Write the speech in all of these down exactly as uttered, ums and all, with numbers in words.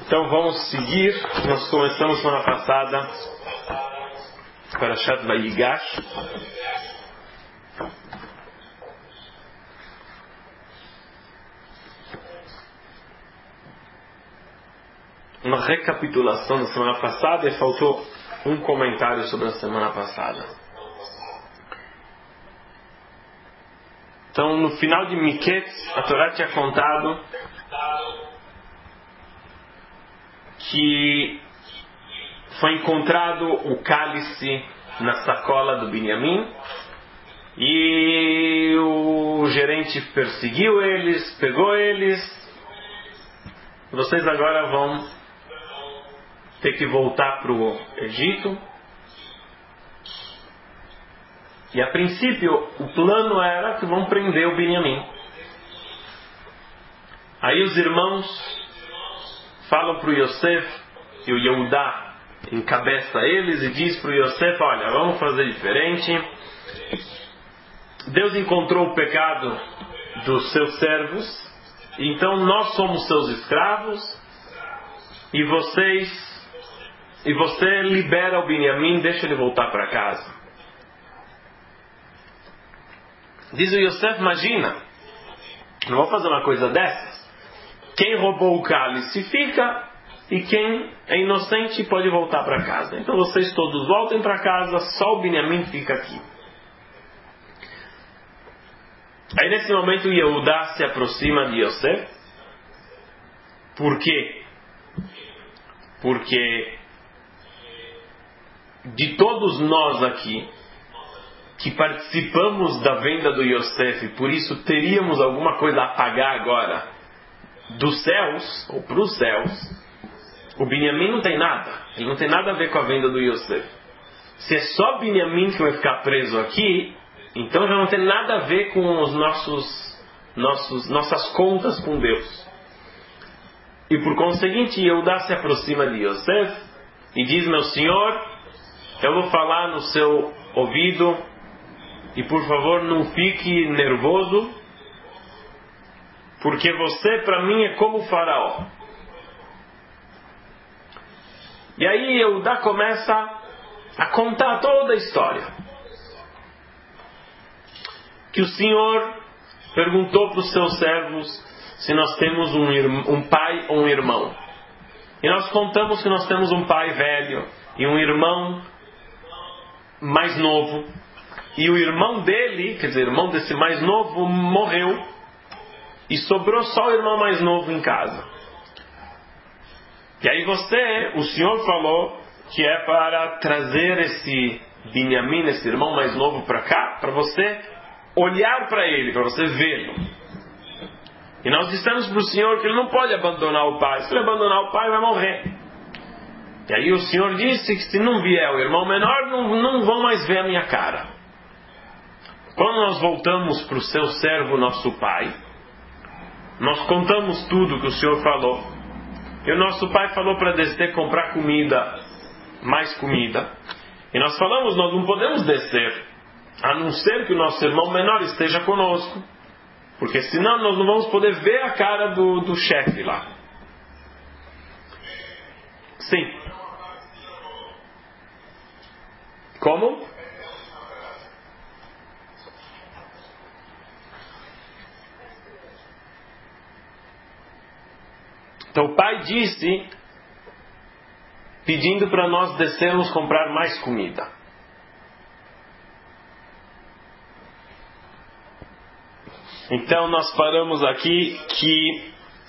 Então vamos seguir. Nós começamos semana passada Parashat Vayigash. Uma recapitulação da semana passada e faltou um comentário sobre a semana passada. Então no final de Miketz, a Torá tinha contado que foi encontrado o cálice na sacola do Binyamin e o gerente perseguiu eles, pegou eles. Vocês agora vão ter que voltar para o Egito. E a princípio o plano era que vão prender o Binyamin. Aí os irmãos falam para o Yosef, e o Yehudá encabeça eles e diz para o Yosef: olha, vamos fazer diferente. Deus encontrou o pecado dos seus servos, então nós somos seus escravos, e vocês e você libera o Binyamin, deixa ele voltar para casa. Diz o Yosef: imagina, não vou fazer uma coisa dessas. Quem roubou o cálice fica, e quem é inocente pode voltar para casa. Então vocês todos voltem para casa, só o Binyamin fica aqui. Aí nesse momento o Yehudá se aproxima de Yosef. Por quê? Porque de todos nós aqui que participamos da venda do Yosef, por isso teríamos alguma coisa a pagar agora dos céus, ou para os céus, o Binyamin não tem nada. Ele não tem nada a ver com a venda do Yosef. Se é só Binyamin que vai ficar preso aqui, então já não tem nada a ver com os nossos, nossos, nossas contas com Deus. E por conseguinte, Yehudá se aproxima de Yosef e diz: meu senhor, eu vou falar no seu ouvido, e por favor não fique nervoso, porque você para mim é como o faraó. E aí Yehudá começa a contar toda a história. Que o Senhor perguntou para os seus servos se nós temos um, irmão, um pai ou um irmão. E nós contamos que nós temos um pai velho e um irmão mais novo. E o irmão dele, quer dizer, o irmão desse mais novo, morreu. E sobrou só o irmão mais novo em casa. E aí você, o Senhor falou que é para trazer esse Binyamin, esse irmão mais novo para cá, para você olhar para ele, para você vê-lo. E nós dissemos para o Senhor que ele não pode abandonar o pai. Se ele abandonar o pai, vai morrer. E aí o Senhor disse que se não vier o irmão menor, não, não vão mais ver a minha cara. Quando nós voltamos para o seu servo, nosso pai, nós contamos tudo que o Senhor falou. E o nosso pai falou para descer comprar comida, mais comida. E nós falamos: nós não podemos descer, a não ser que o nosso irmão menor esteja conosco. Porque senão nós não vamos poder ver a cara do, do chefe lá. Sim. Como? Então o pai disse, pedindo para nós descermos comprar mais comida. Então nós paramos aqui que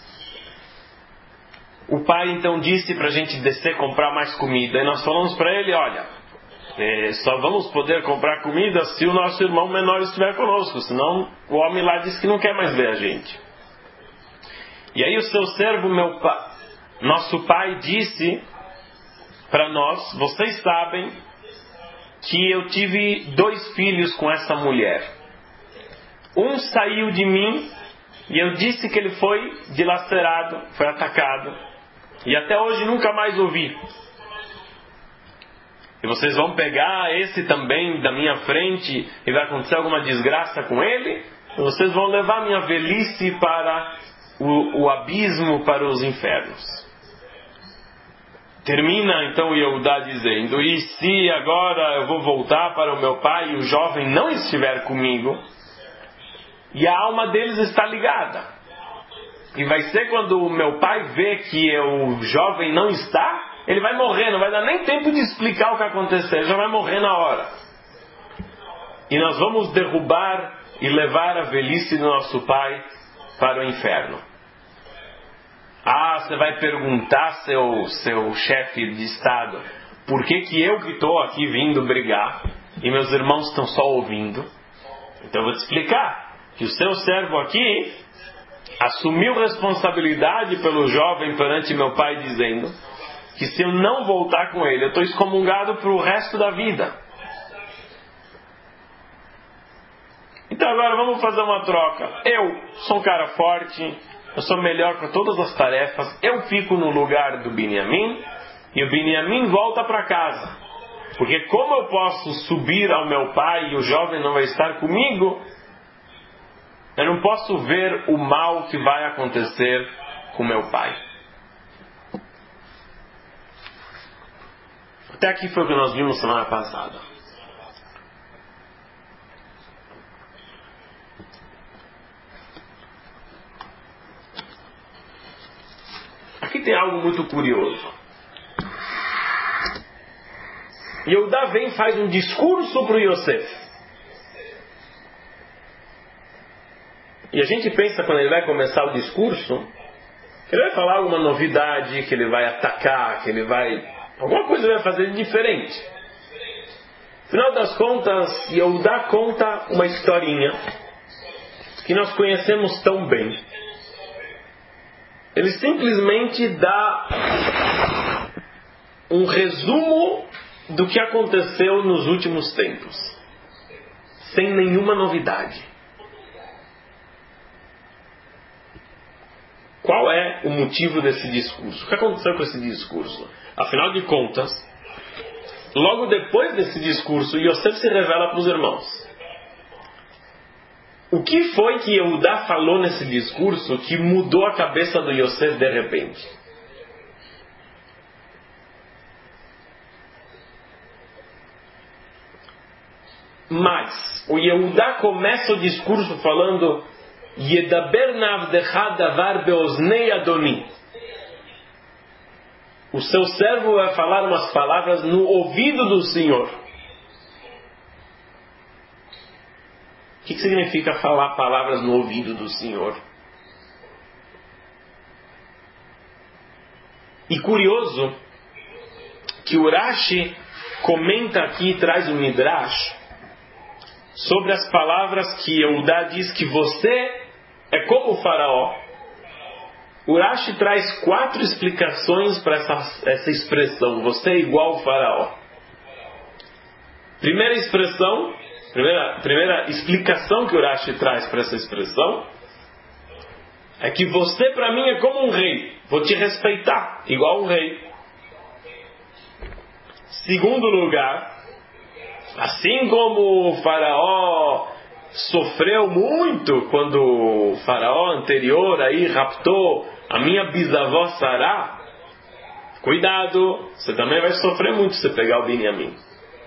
o pai então disse para a gente descer comprar mais comida. E nós falamos para ele: olha, é, só vamos poder comprar comida se o nosso irmão menor estiver conosco. Senão o homem lá disse que não quer mais ver a gente. E aí o seu servo, meu pa... nosso pai, disse para nós: vocês sabem que eu tive dois filhos com essa mulher. Um saiu de mim e eu disse que ele foi dilacerado, foi atacado. E até hoje nunca mais ouvi. E vocês vão pegar esse também da minha frente e vai acontecer alguma desgraça com ele? E vocês vão levar minha velhice para o, o abismo, para os infernos. Termina então Yehudá dizendo: e se agora eu vou voltar para o meu pai e o jovem não estiver comigo, e a alma deles está ligada, e vai ser quando o meu pai vê que o jovem não está, ele vai morrer, não vai dar nem tempo de explicar o que aconteceu, ele já vai morrer na hora. E nós vamos derrubar e levar a velhice do nosso pai para o inferno. Ah, você vai perguntar, seu, seu chefe de Estado, por que que eu que estou aqui vindo brigar e meus irmãos estão só ouvindo? Então eu vou te explicar que o seu servo aqui assumiu responsabilidade pelo jovem perante meu pai, dizendo que se eu não voltar com ele, eu estou excomungado para o resto da vida. Então agora vamos fazer uma troca. Eu sou um cara forte, eu sou melhor para todas as tarefas, eu fico no lugar do Binyamin e o Binyamin volta para casa. Porque como eu posso subir ao meu pai e o jovem não vai estar comigo, eu não posso ver o mal que vai acontecer com meu pai. Até aqui foi o que nós vimos semana passada. Aqui tem algo muito curioso. Yehudá vem e faz um discurso para o Yosef. E a gente pensa, quando ele vai começar o discurso, que ele vai falar alguma novidade, que ele vai atacar, que ele vai... alguma coisa ele vai fazer de diferente. Afinal das contas, Yehudá conta uma historinha que nós conhecemos tão bem. Ele simplesmente dá um resumo do que aconteceu nos últimos tempos, sem nenhuma novidade. Qual é o motivo desse discurso? O que aconteceu com esse discurso? Afinal de contas, logo depois desse discurso, Yosef se revela para os irmãos. O que foi que Yehudá falou nesse discurso que mudou a cabeça do Yosef de repente? Mas o Yehudá começa o discurso falando: Yedaber navdecha davar beoznei Adoni. O seu servo vai falar umas palavras no ouvido do Senhor. O que significa falar palavras no ouvido do Senhor? E curioso que o Rashi comenta aqui e traz um Midrash sobre as palavras que Yehudá diz que você é como o faraó. O Rashi traz quatro explicações para essa, essa expressão: você é igual ao faraó. Primeira expressão, primeira, primeira explicação que o Rashi traz para essa expressão é que você para mim é como um rei. Vou te respeitar, igual um rei. Segundo lugar, assim como o faraó sofreu muito quando o faraó anterior aí raptou a minha bisavó Sará, cuidado, você também vai sofrer muito se você pegar o Binyamin.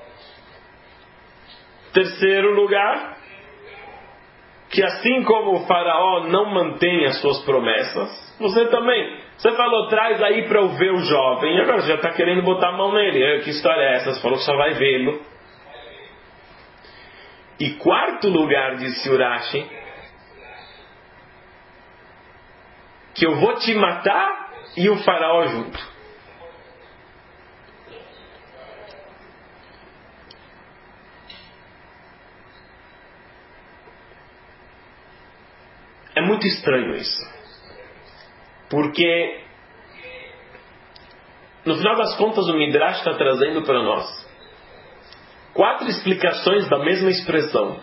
Terceiro lugar, que assim como o faraó não mantém as suas promessas, você também. Você falou, traz aí para eu ver o jovem, e agora já está querendo botar a mão nele. Que história é essa? Você falou que só vai vê-lo. E quarto lugar, disse Urashi, que eu vou te matar e o faraó junto. É muito estranho isso. Porque, no final das contas, o Midrash está trazendo para nós quatro explicações da mesma expressão.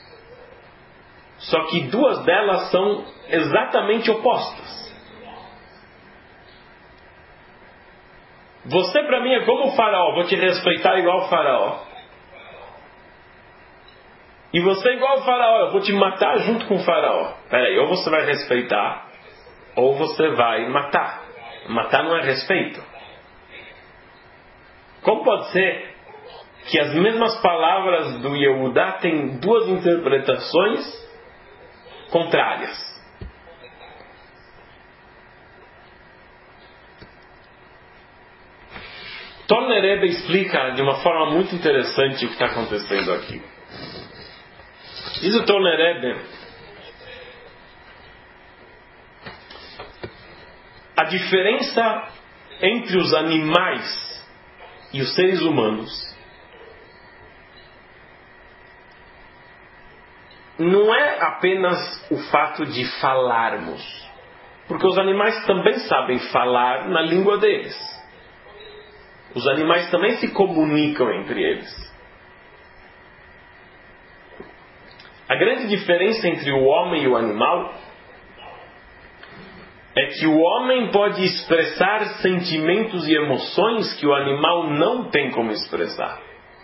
Só que duas delas são exatamente opostas. Você para mim é como o faraó, vou te respeitar igual o faraó. E você é igual o faraó, eu vou te matar junto com o faraó. Peraí, ou você vai respeitar, ou você vai matar. Matar não é respeito. Como pode ser que as mesmas palavras do Yehudá têm duas interpretações contrárias? Torner Rebbe explica de uma forma muito interessante o que está acontecendo aqui. Diz o Torner Rebbe: a diferença entre os animais e os seres humanos não é apenas o fato de falarmos, porque os animais também sabem falar na língua deles. Os animais também se comunicam entre eles. A grande diferença entre o homem e o animal é que o homem pode expressar sentimentos e emoções que o animal não tem como expressar.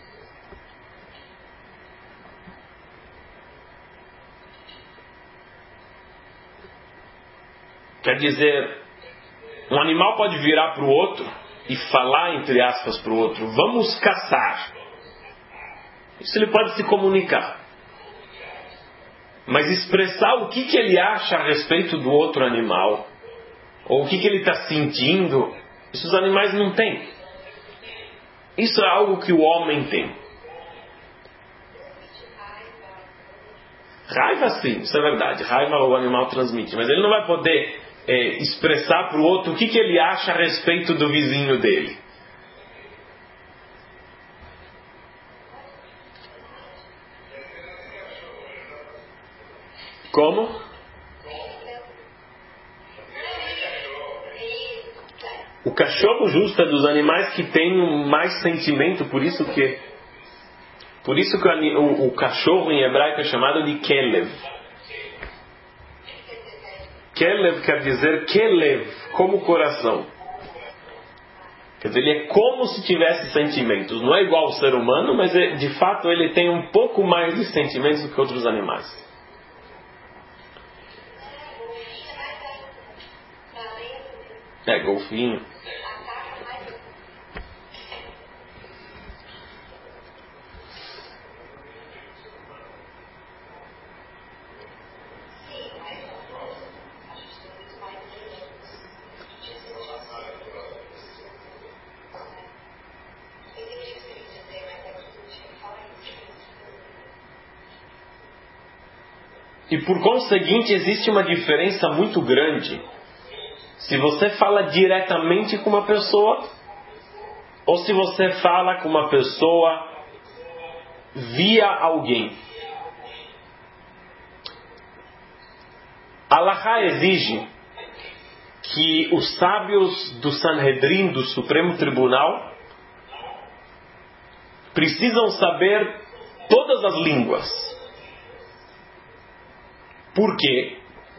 Quer dizer, um animal pode virar para o outro e falar, entre aspas, para o outro: vamos caçar. Isso ele pode se comunicar. Mas expressar o que, que ele acha a respeito do outro animal, ou o que, que ele está sentindo, isso os animais não têm. Isso é algo que o homem tem. Raiva sim, isso é verdade. Raiva o animal transmite, mas ele não vai poder é, expressar para o outro o que, que ele acha a respeito do vizinho dele. Como? O cachorro justo é dos animais que tem mais sentimento, por isso que por isso que o, o, o cachorro em hebraico é chamado de Kelev. Kelev quer dizer Kelev, como coração. Quer dizer, ele é como se tivesse sentimentos. Não é igual ao ser humano, mas é, de fato ele tem um pouco mais de sentimentos do que outros animais. É, golfinho. E por conseguinte existe uma diferença muito grande se você fala diretamente com uma pessoa ou se você fala com uma pessoa via alguém. A Halachá exige que os sábios do Sanhedrin, do Supremo Tribunal, precisam saber todas as línguas. Por quê?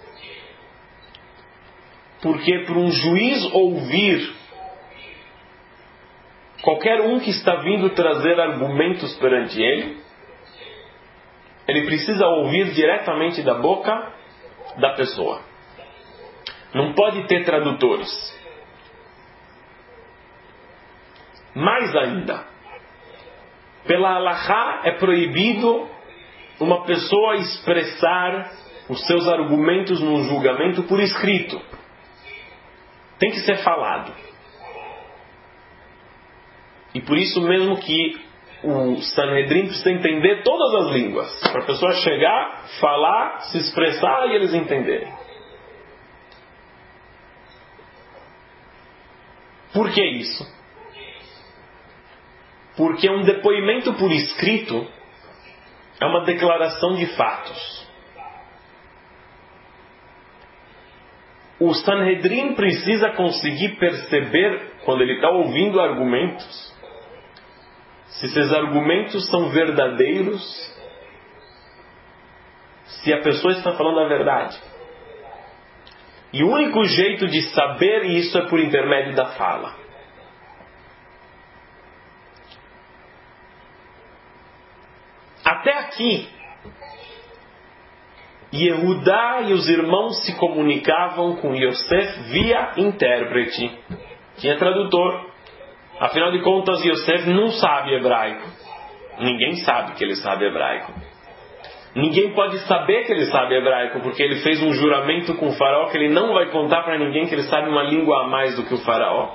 Porque para um juiz ouvir qualquer um que está vindo trazer argumentos perante ele, ele precisa ouvir diretamente da boca da pessoa. Não pode ter tradutores. Mais ainda, pela halachá é proibido uma pessoa expressar os seus argumentos num julgamento por escrito. Tem que ser falado. E por isso mesmo que o Sanhedrin precisa entender todas as línguas, para a pessoa chegar, falar, se expressar e eles entenderem. Por que isso? Porque um depoimento por escrito é uma declaração de fatos. O Sanhedrin precisa conseguir perceber, quando ele está ouvindo argumentos, se esses argumentos são verdadeiros, se a pessoa está falando a verdade. E o único jeito de saber isso é por intermédio da fala. Até aqui, Yehudá e os irmãos se comunicavam com Yosef via intérprete. Tinha tradutor. Afinal de contas, Yosef não sabe hebraico. Ninguém sabe que ele sabe hebraico. Ninguém pode saber que ele sabe hebraico, porque ele fez um juramento com o faraó que ele não vai contar para ninguém que ele sabe uma língua a mais do que o faraó.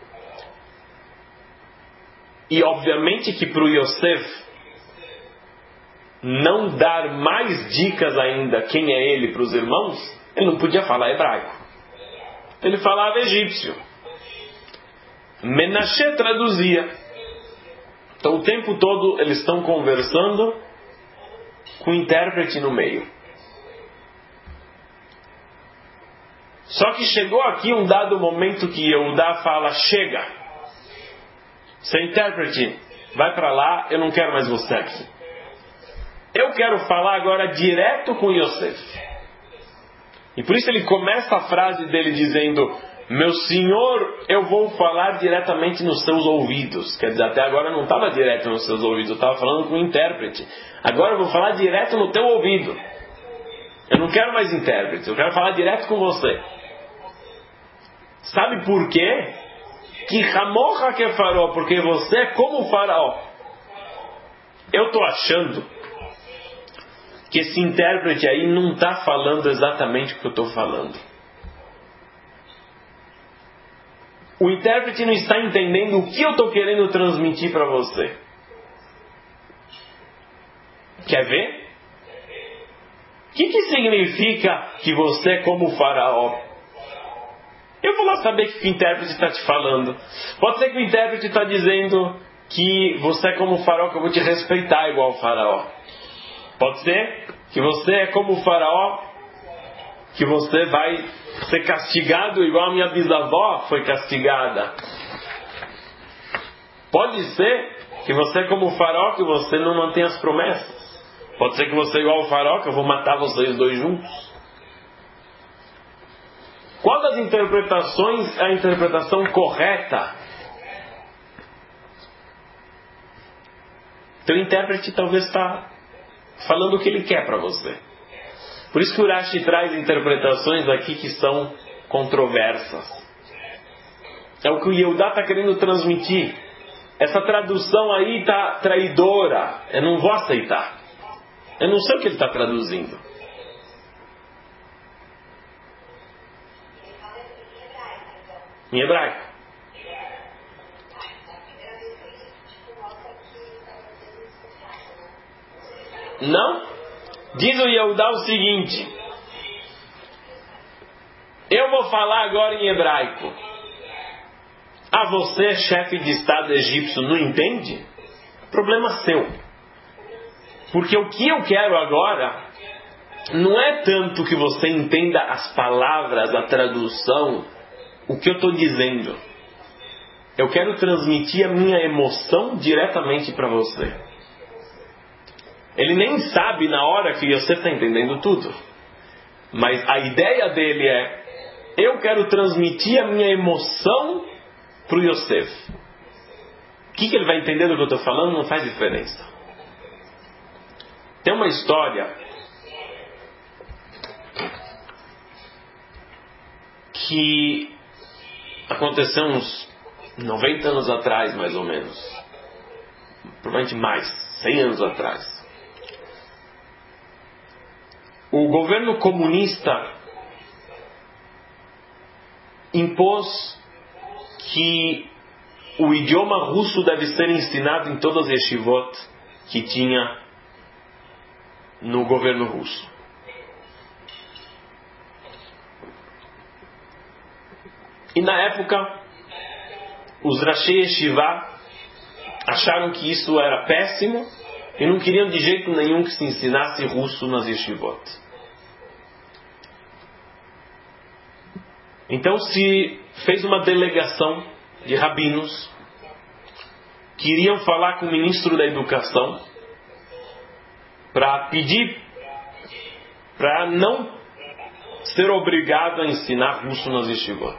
E obviamente que para o Yosef não dar mais dicas ainda quem é ele para os irmãos, ele não podia falar hebraico. Ele falava egípcio. Menashe traduzia. Então o tempo todo eles estão conversando com o intérprete no meio. Só que chegou aqui um dado momento que Yehudá fala: chega, seu intérprete, vai para lá, eu não quero mais você aqui. Eu quero falar agora direto com Yosef. E por isso ele começa a frase dele dizendo: meu senhor, eu vou falar diretamente nos seus ouvidos. Quer dizer, até agora não estava direto nos seus ouvidos, eu estava falando com o intérprete. Agora eu vou falar direto no teu ouvido. Eu não quero mais intérprete, eu quero falar direto com você. Sabe por quê? Que Hamorra que é faraó, porque você é como o faraó. Eu estou achando que esse intérprete aí não está falando exatamente o que eu estou falando. O intérprete não está entendendo o que eu estou querendo transmitir para você. Quer ver? O que, que significa que você é como o faraó? Eu vou lá saber o que o intérprete está te falando. Pode ser que o intérprete está dizendo que você é como o faraó, que eu vou te respeitar igual o faraó. Pode ser que você é como o faraó, que você vai ser castigado igual a minha bisavó foi castigada. Pode ser que você é como o faraó, que você não mantém as promessas. Pode ser que você é igual ao faraó, que eu vou matar vocês dois juntos. Qual das interpretações é a interpretação correta? Teu intérprete talvez está falando o que ele quer para você. Por isso que o Urashi traz interpretações aqui que são controversas. É o que o Yehudá está querendo transmitir. Essa tradução aí está traidora. Eu não vou aceitar. Eu não sei o que ele está traduzindo. Em hebraico. Não? Diz o Yehudá o seguinte: eu vou falar agora em hebraico. Ah, você, chefe de estado egípcio, não entende? Problema seu. Porque o que eu quero agora não é tanto que você entenda as palavras, a tradução, o que eu estou dizendo. Eu quero transmitir a minha emoção diretamente para você. Ele nem sabe na hora que você está entendendo tudo. Mas a ideia dele é: eu quero transmitir a minha emoção para o Yosef. O que, que ele vai entender do que eu estou falando não faz diferença. Tem uma história que aconteceu uns noventa anos atrás, mais ou menos. Provavelmente mais, cem anos atrás. O governo comunista impôs que o idioma russo deve ser ensinado em todas as yeshivot que tinha no governo russo. E na época, os Rashei Yeshiva acharam que isso era péssimo e não queriam de jeito nenhum que se ensinasse russo nas yeshivot. Então se fez uma delegação de rabinos que iriam falar com o ministro da Educação para pedir para não ser obrigado a ensinar russo nas yeshivot.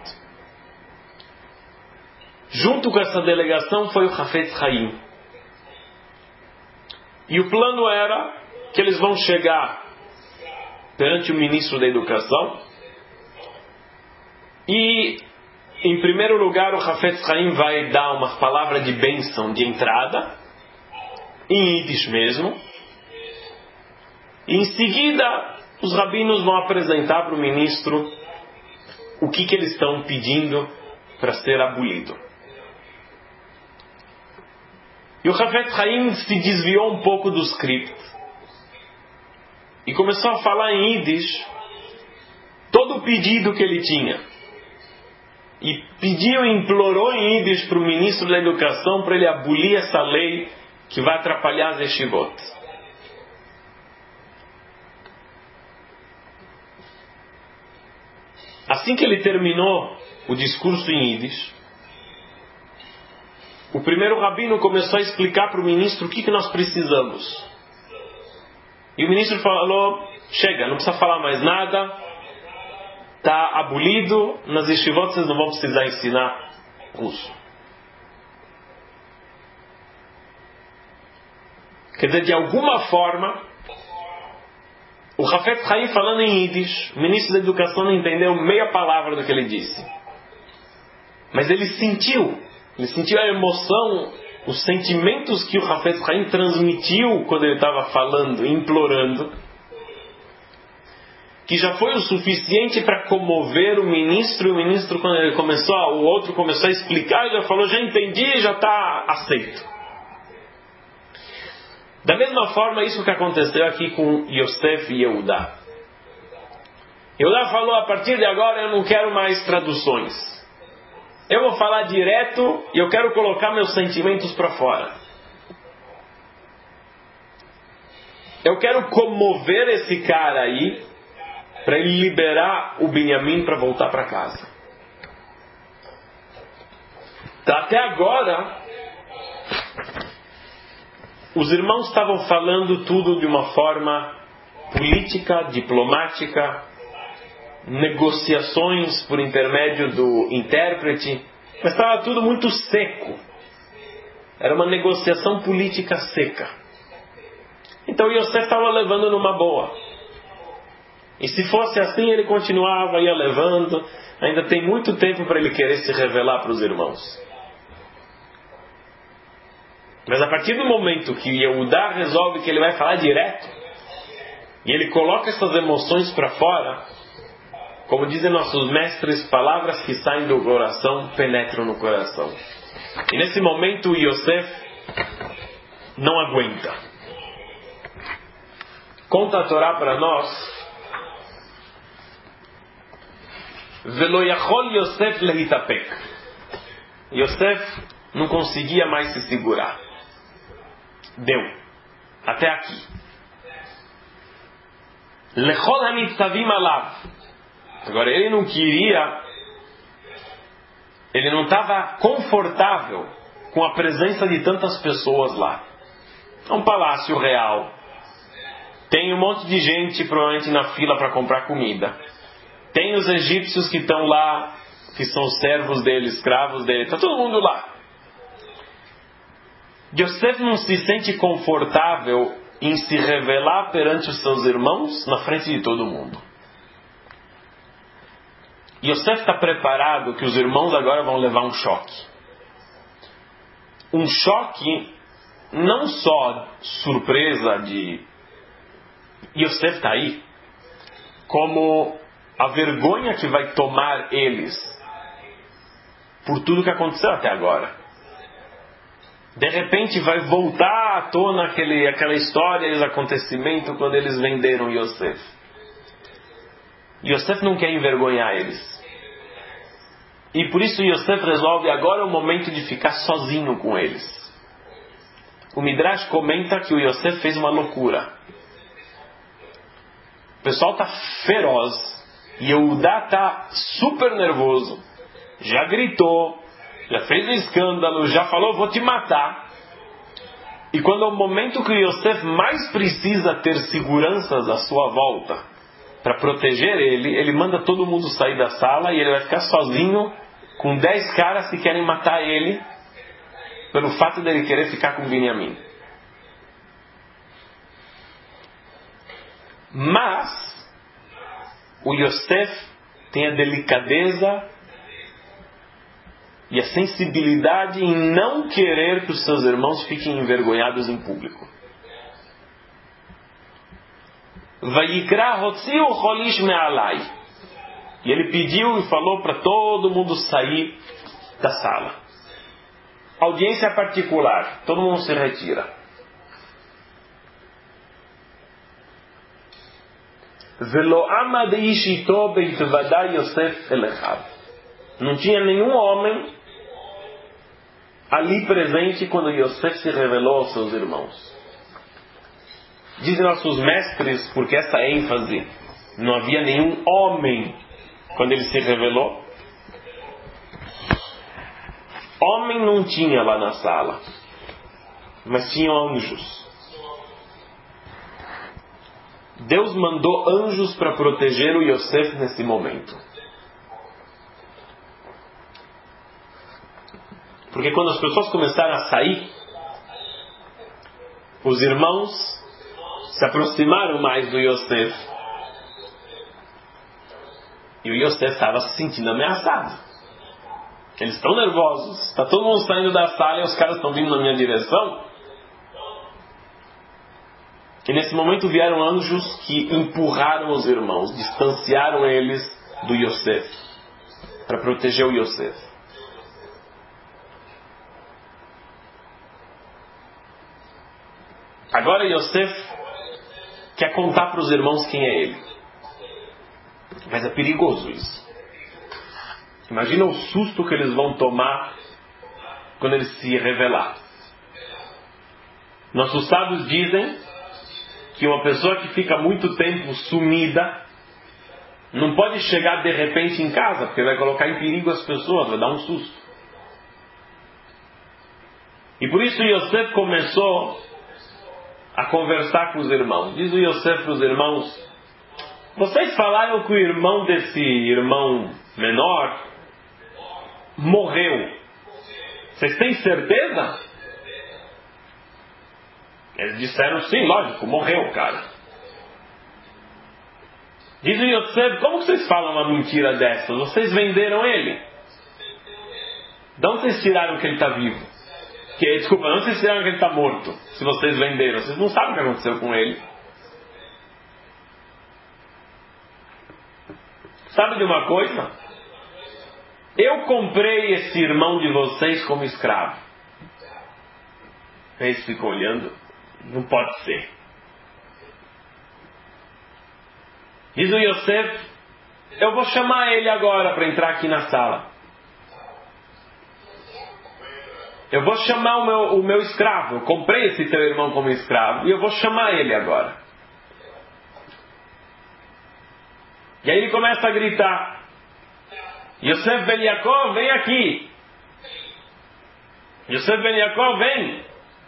Junto com essa delegação foi o Hafetz Haim. E o plano era que eles vão chegar perante o ministro da Educação e Em primeiro lugar, o Hafetz Haim vai dar uma palavra de bênção de entrada, em Yiddish mesmo. E em seguida, os rabinos vão apresentar para o ministro o que, que eles estão pedindo para ser abolido. E o Hafetz Haim se desviou um pouco do script e começou a falar em Yiddish todo o pedido que ele tinha. E pediu e implorou em Yiddish para o ministro da Educação para ele abolir essa lei que vai atrapalhar as yeshivot. Assim que ele terminou o discurso em Yiddish, o primeiro rabino começou a explicar para o ministro o que, que nós precisamos. E o ministro falou, chega, não precisa falar mais nada, está abolido, nas yeshivot vocês não vão precisar ensinar russo. Quer dizer, de alguma forma, o Hafetz Haim falando em Yiddish, o ministro da Educação não entendeu meia palavra do que ele disse. Mas ele sentiu, ele sentiu a emoção, os sentimentos que o Hafetz Haim transmitiu quando ele estava falando, implorando, que já foi o suficiente para comover o ministro, e o ministro, quando ele começou, o outro começou a explicar, ele já falou, já entendi, já está aceito. Da mesma forma, isso que aconteceu aqui com Yosef e Yehudá. Yehudá falou, a partir de agora eu não quero mais traduções. Eu vou falar direto e eu quero colocar meus sentimentos para fora. Eu quero comover esse cara aí para ele liberar o Benjamim para voltar para casa. Então, até agora, os irmãos estavam falando tudo de uma forma política, diplomática, negociações por intermédio do intérprete, mas estava tudo muito seco. Era uma negociação política seca. Então Yosef estava levando numa boa. E se fosse assim, ele continuava, ia levando. Ainda tem muito tempo para ele querer se revelar para os irmãos. Mas a partir do momento que Yehudá resolve que ele vai falar direto, e ele coloca essas emoções para fora, como dizem nossos mestres, palavras que saem do coração penetram no coração. E nesse momento o Yosef não aguenta. Conta a Torá para nós, Velo yachol Yosef lehitapek. Yosef não conseguia mais se segurar. Deu. Até aqui. Lechol hanitzavim alav. Agora, ele não queria, ele não estava confortável com a presença de tantas pessoas lá. É um palácio real. Tem um monte de gente provavelmente na fila para comprar comida. Tem os egípcios que estão lá, que são servos dele, escravos dele. Está todo mundo lá. Yosef não se sente confortável em se revelar perante os seus irmãos na frente de todo mundo. Yosef está preparado que os irmãos agora vão levar um choque. Um choque não só surpresa de Yosef está aí, como a vergonha que vai tomar eles por tudo que aconteceu até agora. De repente vai voltar à tona aquele, aquela história e os acontecimentos quando eles venderam Yosef. Yosef não quer envergonhar eles. E por isso Yosef resolve agora é o momento de ficar sozinho com eles. O Midrash comenta que o Yosef fez uma loucura. O pessoal está feroz. E Yehudá está super nervoso. Já gritou. Já fez um escândalo. Já falou, vou te matar. E quando é o momento que o Yosef mais precisa ter seguranças à sua volta para proteger ele, ele manda todo mundo sair da sala e ele vai ficar sozinho com dez caras que querem matar ele pelo fato dele querer ficar com Benjamim. Mas o Yosef tem a delicadeza e a sensibilidade em não querer que os seus irmãos fiquem envergonhados em público. Vayikra hotziu cholish me'alai. E ele pediu e falou para todo mundo sair da sala. Audiência particular, todo mundo se retira. Velo amad ishito beitvada Yosef elechav. Não tinha nenhum homem ali presente quando Yosef se revelou aos seus irmãos. Dizem nossos mestres, porque essa ênfase, não havia nenhum homem quando ele se revelou. Homem não tinha lá na sala, mas tinham anjos. Deus mandou anjos para proteger o Yosef nesse momento. Porque quando as pessoas começaram a sair, os irmãos se aproximaram mais do Yosef. E o Yosef estava se sentindo ameaçado. Eles estão nervosos. Está todo mundo saindo da sala e os caras estão vindo na minha direção. E nesse momento vieram anjos que empurraram os irmãos, distanciaram eles do Yosef, para proteger o Yosef. Agora Yosef quer contar para os irmãos quem é ele. Mas é perigoso isso. Imagina o susto que eles vão tomar quando ele se revelar. Nossos sábios dizem que uma pessoa que fica muito tempo sumida não pode chegar de repente em casa, porque vai colocar em perigo as pessoas, vai dar um susto. E por isso Yosef começou a conversar com os irmãos. Diz o Yosef para os irmãos: vocês falaram que o irmão desse irmão menor morreu. Vocês têm certeza? Eles disseram sim, lógico, morreu, cara. Diz o Yosef: como que vocês falam uma mentira dessas? Vocês venderam ele. De onde vocês tiraram que ele está vivo? Que, desculpa, de onde vocês tiraram que ele está morto? Se vocês venderam, vocês não sabem o que aconteceu com ele. Sabe de uma coisa? Eu comprei esse irmão de vocês como escravo. Eles ficam olhando. Não pode ser. Diz o Yosef: eu vou chamar ele agora para entrar aqui na sala. Eu vou chamar o meu, o meu escravo. Eu comprei esse teu irmão como escravo e eu vou chamar ele agora. E aí ele começa a gritar: Yosef ben Yaakov, vem aqui. Yosef ben Yaakov, vem.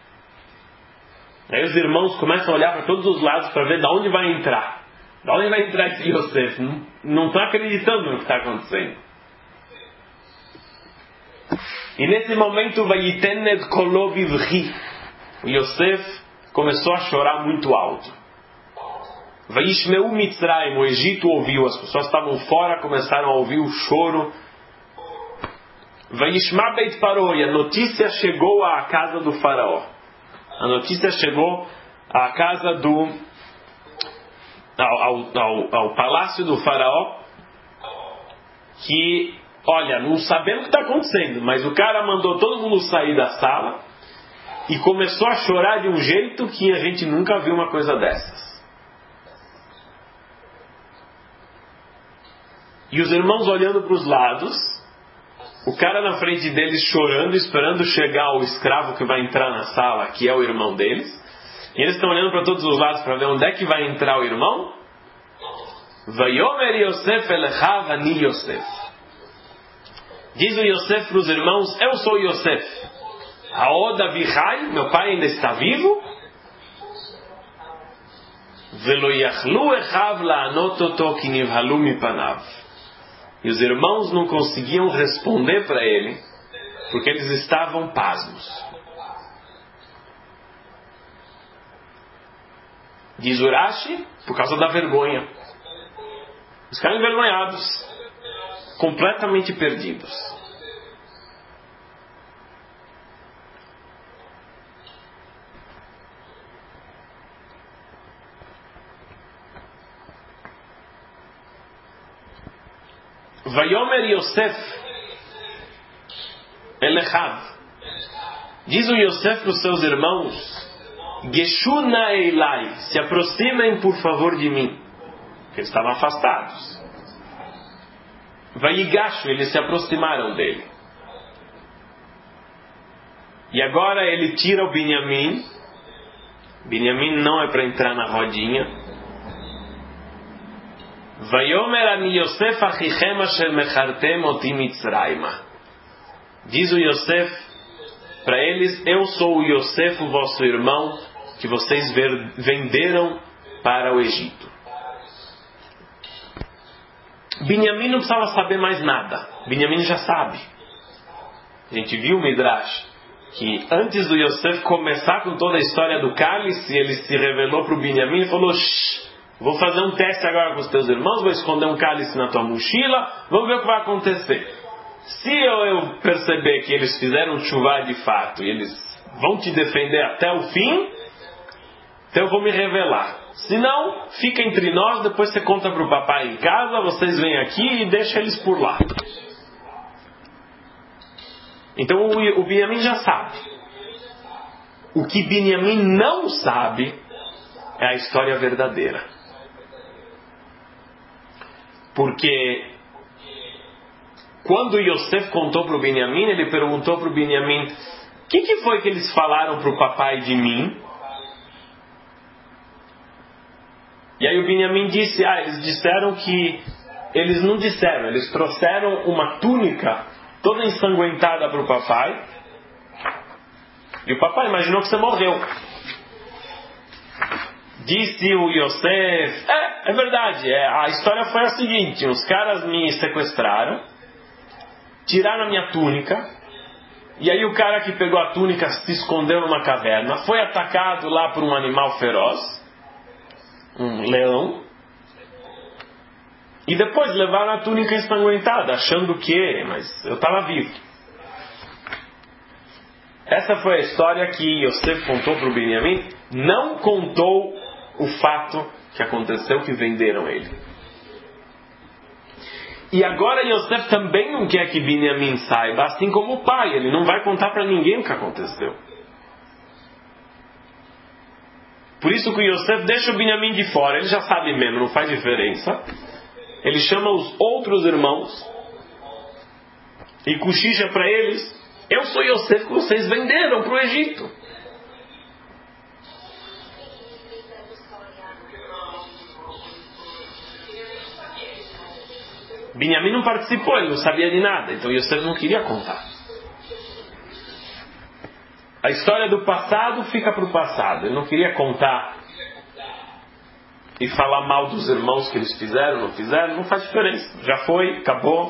Aí os irmãos começam a olhar para todos os lados para ver de onde vai entrar. De onde vai entrar esse Yosef? Não estão acreditando no que está acontecendo. E nesse momento, Vayitenet kolo bivchi, o Yosef começou a chorar muito alto. Vayishmeu Mitzrayim, o Egito ouviu, as pessoas estavam fora, começaram a ouvir o choro. Vayishma Beit Paró, e a notícia chegou à casa do faraó. A notícia chegou à casa do... ao, ao, ao, ao palácio do faraó, que, olha, não sabendo o que está acontecendo, mas o cara mandou todo mundo sair da sala e começou a chorar de um jeito que a gente nunca viu uma coisa dessas. E os irmãos olhando para os lados, o cara na frente deles chorando, esperando chegar o escravo que vai entrar na sala, que é o irmão deles. E eles estão olhando para todos os lados para ver onde é que vai entrar o irmão. Vayomer Yosef elechav ani Yosef. Diz o Yosef para os irmãos: eu sou Yosef. Haod Avichai, meu pai ainda está vivo. Velo yachlu echav la'anot oto ki nivhalu mipanav. E os irmãos não conseguiam responder para ele, porque eles estavam pasmos. Diz Urashi, por causa da vergonha. Eles ficaram envergonhados, completamente perdidos. Vayomer Yosef Elechav. Diz o Yosef para os seus irmãos: Geshuna Eilai, se aproximem por favor de mim. Porque eles estavam afastados. Vayigashu, eles se aproximaram dele. E agora ele tira o Binyamin. Binyamin não é para entrar na rodinha. Vayomer ani Yosef achichem asher mechartem oti Mitzrayma. Diz o Yosef para eles: eu sou o Yosef, o vosso irmão, que vocês ver, venderam para o Egito. Binyamin não precisava saber mais nada. Binyamin já sabe. A gente viu o Midrash que antes do Yosef começar com toda a história do cálice, ele se revelou para o Binyamin e falou: shh, vou fazer um teste agora com os teus irmãos, vou esconder um cálice na tua mochila, vamos ver o que vai acontecer. Se eu, eu perceber que eles fizeram tshuva de fato e eles vão te defender até o fim, então eu vou me revelar. Se não, fica entre nós, depois você conta para o papai em casa, vocês vêm aqui e deixa eles por lá. Então o, o Binyamin já sabe. O que Binyamin não sabe é a história verdadeira. Porque quando Yosef contou para o Binyamin, ele perguntou para o Binyamin: o que, que foi que eles falaram para o papai de mim? E aí o Binyamin disse: ah, eles disseram que... Eles não disseram, eles trouxeram uma túnica toda ensanguentada para o papai. E o papai imaginou que você morreu. Disse o Yosef: é, é verdade, é, a história foi a seguinte: os caras me sequestraram, tiraram a minha túnica, e aí o cara que pegou a túnica se escondeu numa caverna, foi atacado lá por um animal feroz, um leão, e depois levaram a túnica ensanguentada, achando que, mas eu estava vivo. Essa foi a história que Yosef contou para o Binyamin. Não contou o fato que aconteceu, que venderam ele. E agora Yosef também não quer que Binyamin saiba, assim como o pai. Ele não vai contar para ninguém o que aconteceu. Por isso que Yosef deixa o Binyamin de fora. Ele já sabe mesmo, não faz diferença. Ele chama os outros irmãos e cochicha para eles: eu sou Yosef que vocês venderam para o Egito. Binyamin não participou, ele não sabia de nada, então Yosef não queria contar. A história do passado fica para o passado. Ele não queria contar e falar mal dos irmãos que eles fizeram, não fizeram, não faz diferença. Já foi, acabou.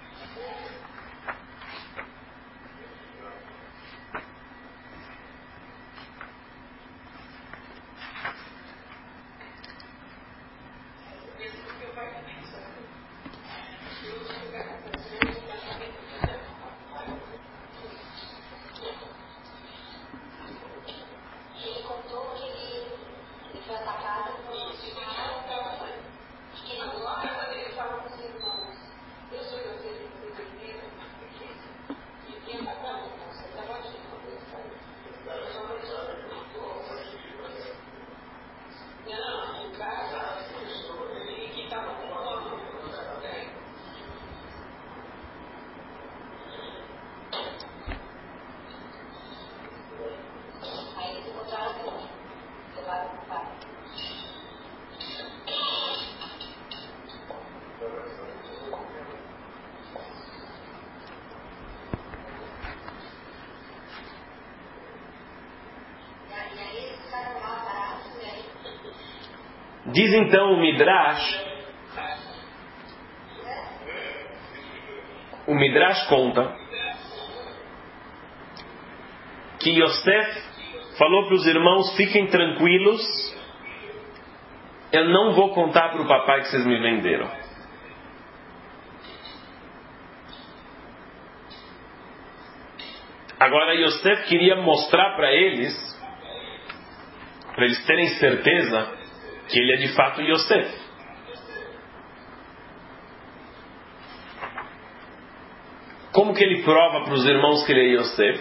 Diz então o Midrash, o Midrash conta que Yosef falou para os irmãos: fiquem tranquilos, eu não vou contar para o papai que vocês me venderam. Agora Yosef queria mostrar para eles, para eles terem certeza que ele é de fato Yosef. como que ele prova para os irmãos que ele é Yosef?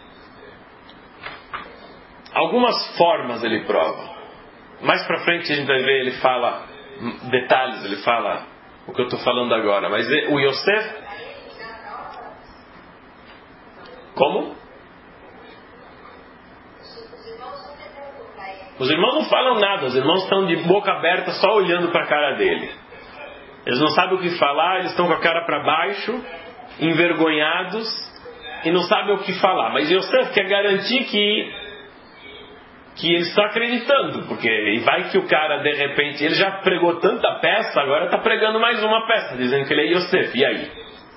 Algumas formas ele prova. Mais para frente a gente vai ver, ele fala detalhes, ele fala o que eu estou falando agora. Mas o Yosef... Como? Os irmãos não falam nada, os irmãos estão de boca aberta só olhando para a cara dele. Eles não sabem o que falar, eles estão com a cara para baixo, envergonhados, e não sabem o que falar. Mas Yosef quer garantir que, que ele está acreditando, porque e vai que o cara de repente, ele já pregou tanta peça, agora está pregando mais uma peça, dizendo que ele é Yosef, e aí?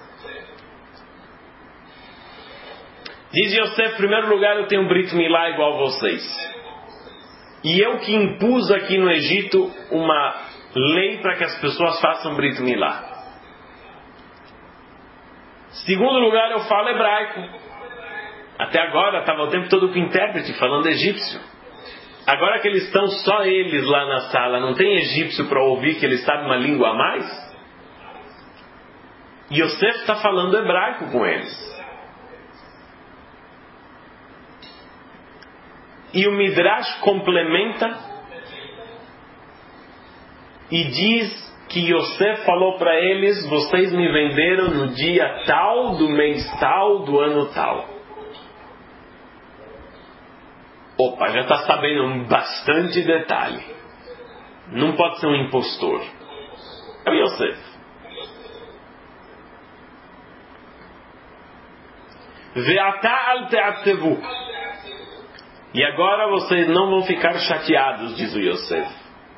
Diz Yosef, em primeiro lugar, eu tenho um Brit Milá igual a vocês. E eu que impus aqui no Egito uma lei para que as pessoas façam Brit Milá. Segundo lugar, eu falo hebraico. Até agora estava o tempo todo com intérprete falando egípcio. Agora que eles estão só eles lá na sala, não tem egípcio para ouvir que eles sabem uma língua a mais? Yosef está falando hebraico com eles. E o Midrash complementa e diz que Yosef falou para eles: vocês me venderam no dia tal, do mês tal, do ano tal. Opa, já está sabendo bastante detalhe. Não pode ser um impostor. É o Yosef. Ve'ata al te'atzevu. E agora vocês não vão ficar chateados, diz o Yosef.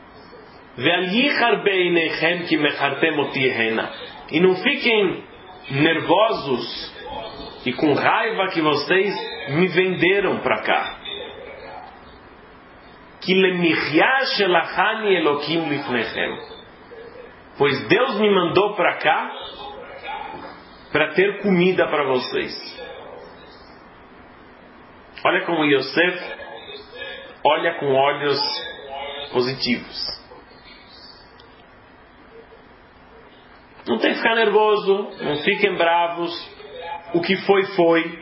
E não fiquem nervosos e com raiva que vocês me venderam para cá. Pois Deus me mandou para cá para ter comida para vocês. Olha como Yosef olha com olhos positivos. Não tem que ficar nervoso, não fiquem bravos. O que foi, foi.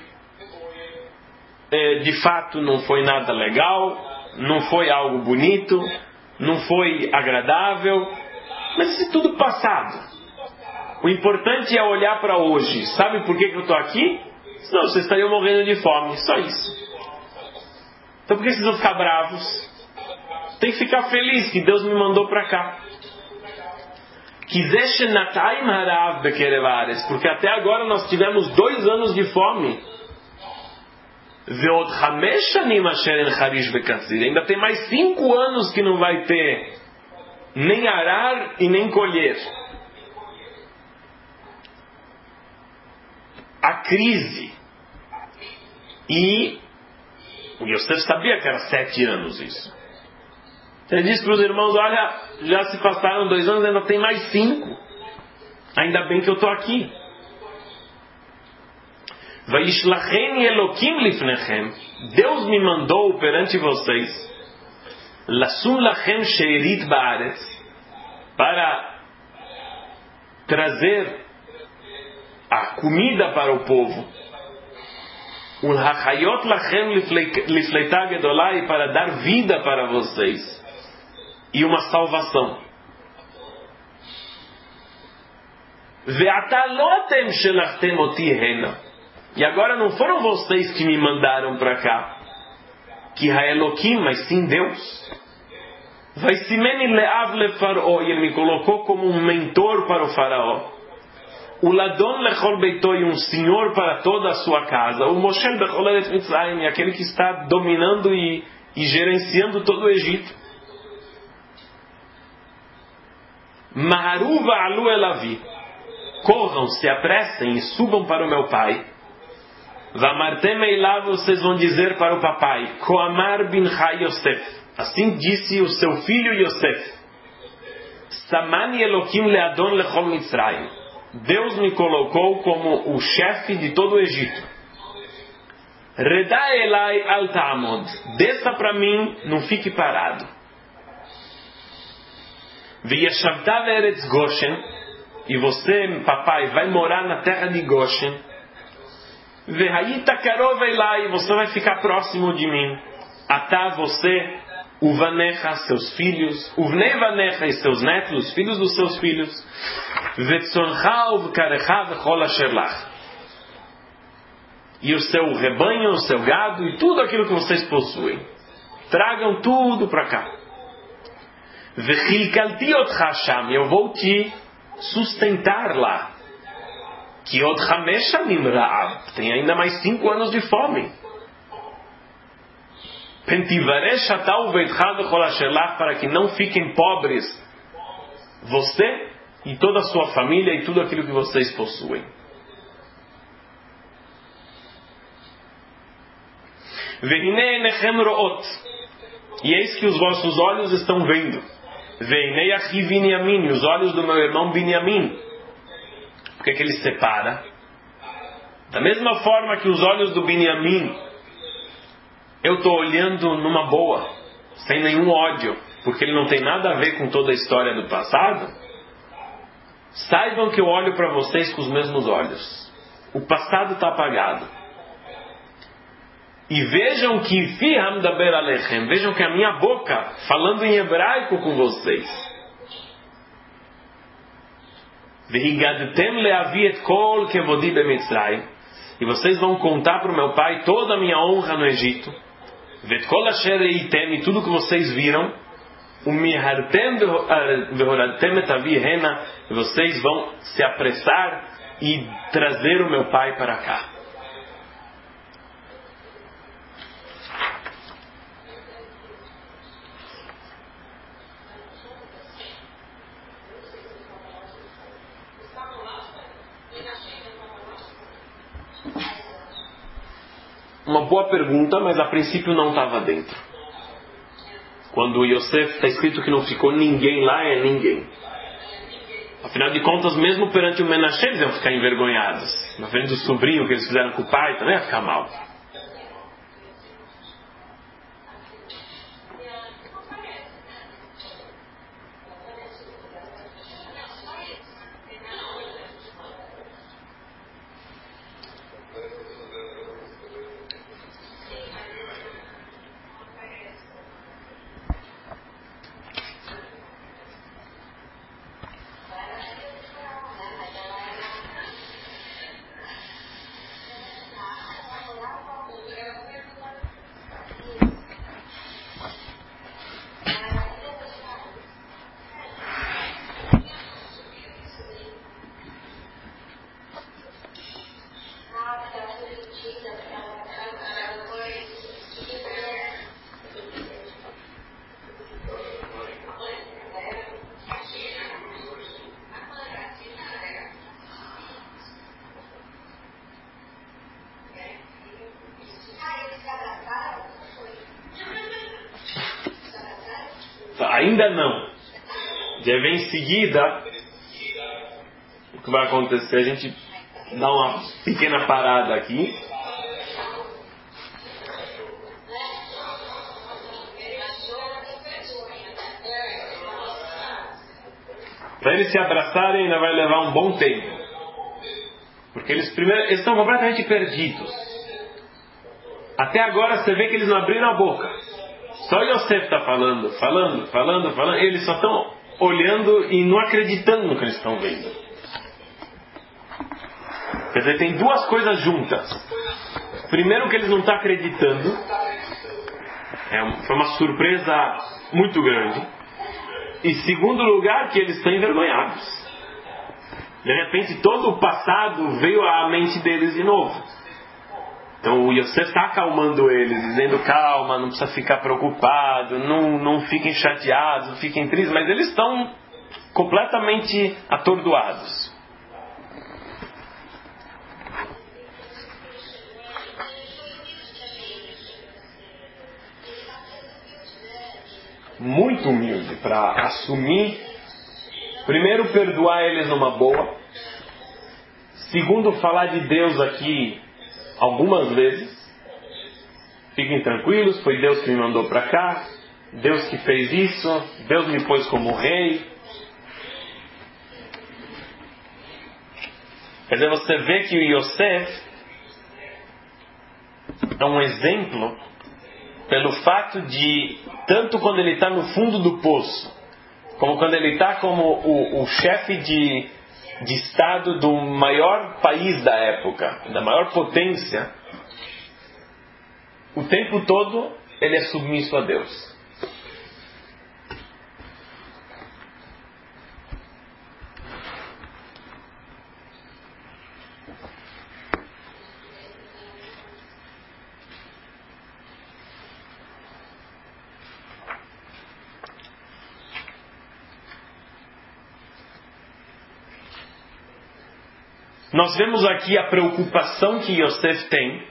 É, de fato não foi nada legal, não foi algo bonito, não foi agradável, mas isso é tudo passado. O importante é olhar para hoje. Sabe por que, que eu estou aqui? Senão vocês estariam morrendo de fome, só isso. Então por que vocês vão ficar bravos? Tem que ficar feliz que Deus me mandou para cá. Porque até agora nós tivemos dois anos de fome. Ainda tem mais cinco anos que não vai ter nem arar e nem colher. A crise. E o Yosef sabia que era sete anos isso. Ele disse para os irmãos: olha, já se passaram dois anos, ainda tem mais cinco. Ainda bem que eu estou aqui. Vaishlacheni Elokim lifnechem. Deus me mandou perante vocês. Lasum lachem sheirit baaretz. Para trazer a comida para o povo. Ulhachayot lachem lifleitah gedolá. E para dar vida para vocês. E uma salvação. Ve'ata lo atem shelachtem oti hena. E agora não foram vocês que me mandaram para cá. Que ha-Elokim, mas sim Deus. Vaisimeni le'av le-Faraó. E ele me colocou como um mentor para o faraó. O ladon lechol beitó, e um senhor para toda a sua casa. O Moshel bechol eretz Mitzrayim, aquele que está dominando e, e gerenciando todo o Egito. Maharu va'alu elavi. Corram, se apressem e subam para o meu pai. Vamartem eilá, vocês vão dizer para o papai: Koamar bincha Yosef. Assim disse o seu filho Yosef: Samani Elokim leadon lechol Mitzrayim. Deus me colocou como o chefe de todo o Egito. Redá elai al ta'amod. Desça para mim, não fique parado. V'yashavta ve'eretz Goshen. E você, papai, vai morar na terra de Goshen. Vehaita karov elai, você vai ficar próximo de mim. Atá você, uvanecha, seus filhos, uvnei vanecha e seus netos, os filhos dos seus filhos. Vetzoncha uvkarecha vechol asher lach. E o seu rebanho, o seu gado e tudo aquilo que vocês possuem. Tragam tudo para cá. Vechilkalti otcha sham, eu vou te sustentar lá. Que od chamesh shamim ra'av, tem ainda mais cinco anos de fome. Pentivaresh atau veitcha vechol asher lach, para que não fiquem pobres você e toda a sua família e tudo aquilo que vocês possuem. Veinei enechem ro'ot, e eis que os vossos olhos estão vendo. Veinei achi Binyamin, os olhos do meu irmão Binyamin. Por que que ele separa? Da mesma forma que os olhos do Binyamin, eu estou olhando numa boa, sem nenhum ódio, porque ele não tem nada a ver com toda a história do passado. Saibam que eu olho para vocês com os mesmos olhos. O passado está apagado. E vejam que fi hamdaber alechem, vejam que a minha boca, falando em hebraico com vocês. Vehigadtem leavi et kol kevodi bemitzrayim, e vocês vão contar para o meu pai toda a minha honra no Egito. Vet kol asher eitem, e tudo que vocês viram. Umihartem vehoradtem et avi hena, e vocês vão se apressar e trazer o meu pai para cá. Uma boa pergunta, mas a princípio não estava dentro. Quando o Yosef está escrito que não ficou ninguém lá, é ninguém. Afinal de contas, mesmo perante o Menashe, eles iam ficar envergonhados. Na frente do sobrinho que eles fizeram com o pai, também ia ficar mal. Ainda não. Deve em seguida, o que vai acontecer? A gente dá uma pequena parada aqui. Para eles se abraçarem ainda vai levar um bom tempo. Porque eles primeiro eles estão completamente perdidos. Até agora você vê que eles não abriram a boca. Só Yosef está falando, falando, falando, falando. Eles só estão olhando e não acreditando no que eles estão vendo. Quer dizer, tem duas coisas juntas. Primeiro, que eles não estão acreditando. É, foi uma surpresa muito grande. E segundo lugar, que eles estão envergonhados. De repente, todo o passado veio à mente deles de novo. Então o Yosef está acalmando eles, dizendo calma, não precisa ficar preocupado, não, não fiquem chateados, não fiquem tristes, mas eles estão completamente atordoados. Muito humilde para assumir, primeiro perdoar eles numa boa, segundo falar de Deus aqui algumas vezes. Fiquem tranquilos, foi Deus que me mandou para cá, Deus que fez isso, Deus me pôs como rei. Quer dizer, você vê que o Yosef é um exemplo pelo fato de, tanto quando ele está no fundo do poço, como quando ele está como o, o chefe de, de Estado do maior país da época, da maior potência, o tempo todo ele é submisso a Deus. Nós vemos aqui a preocupação que Yosef tem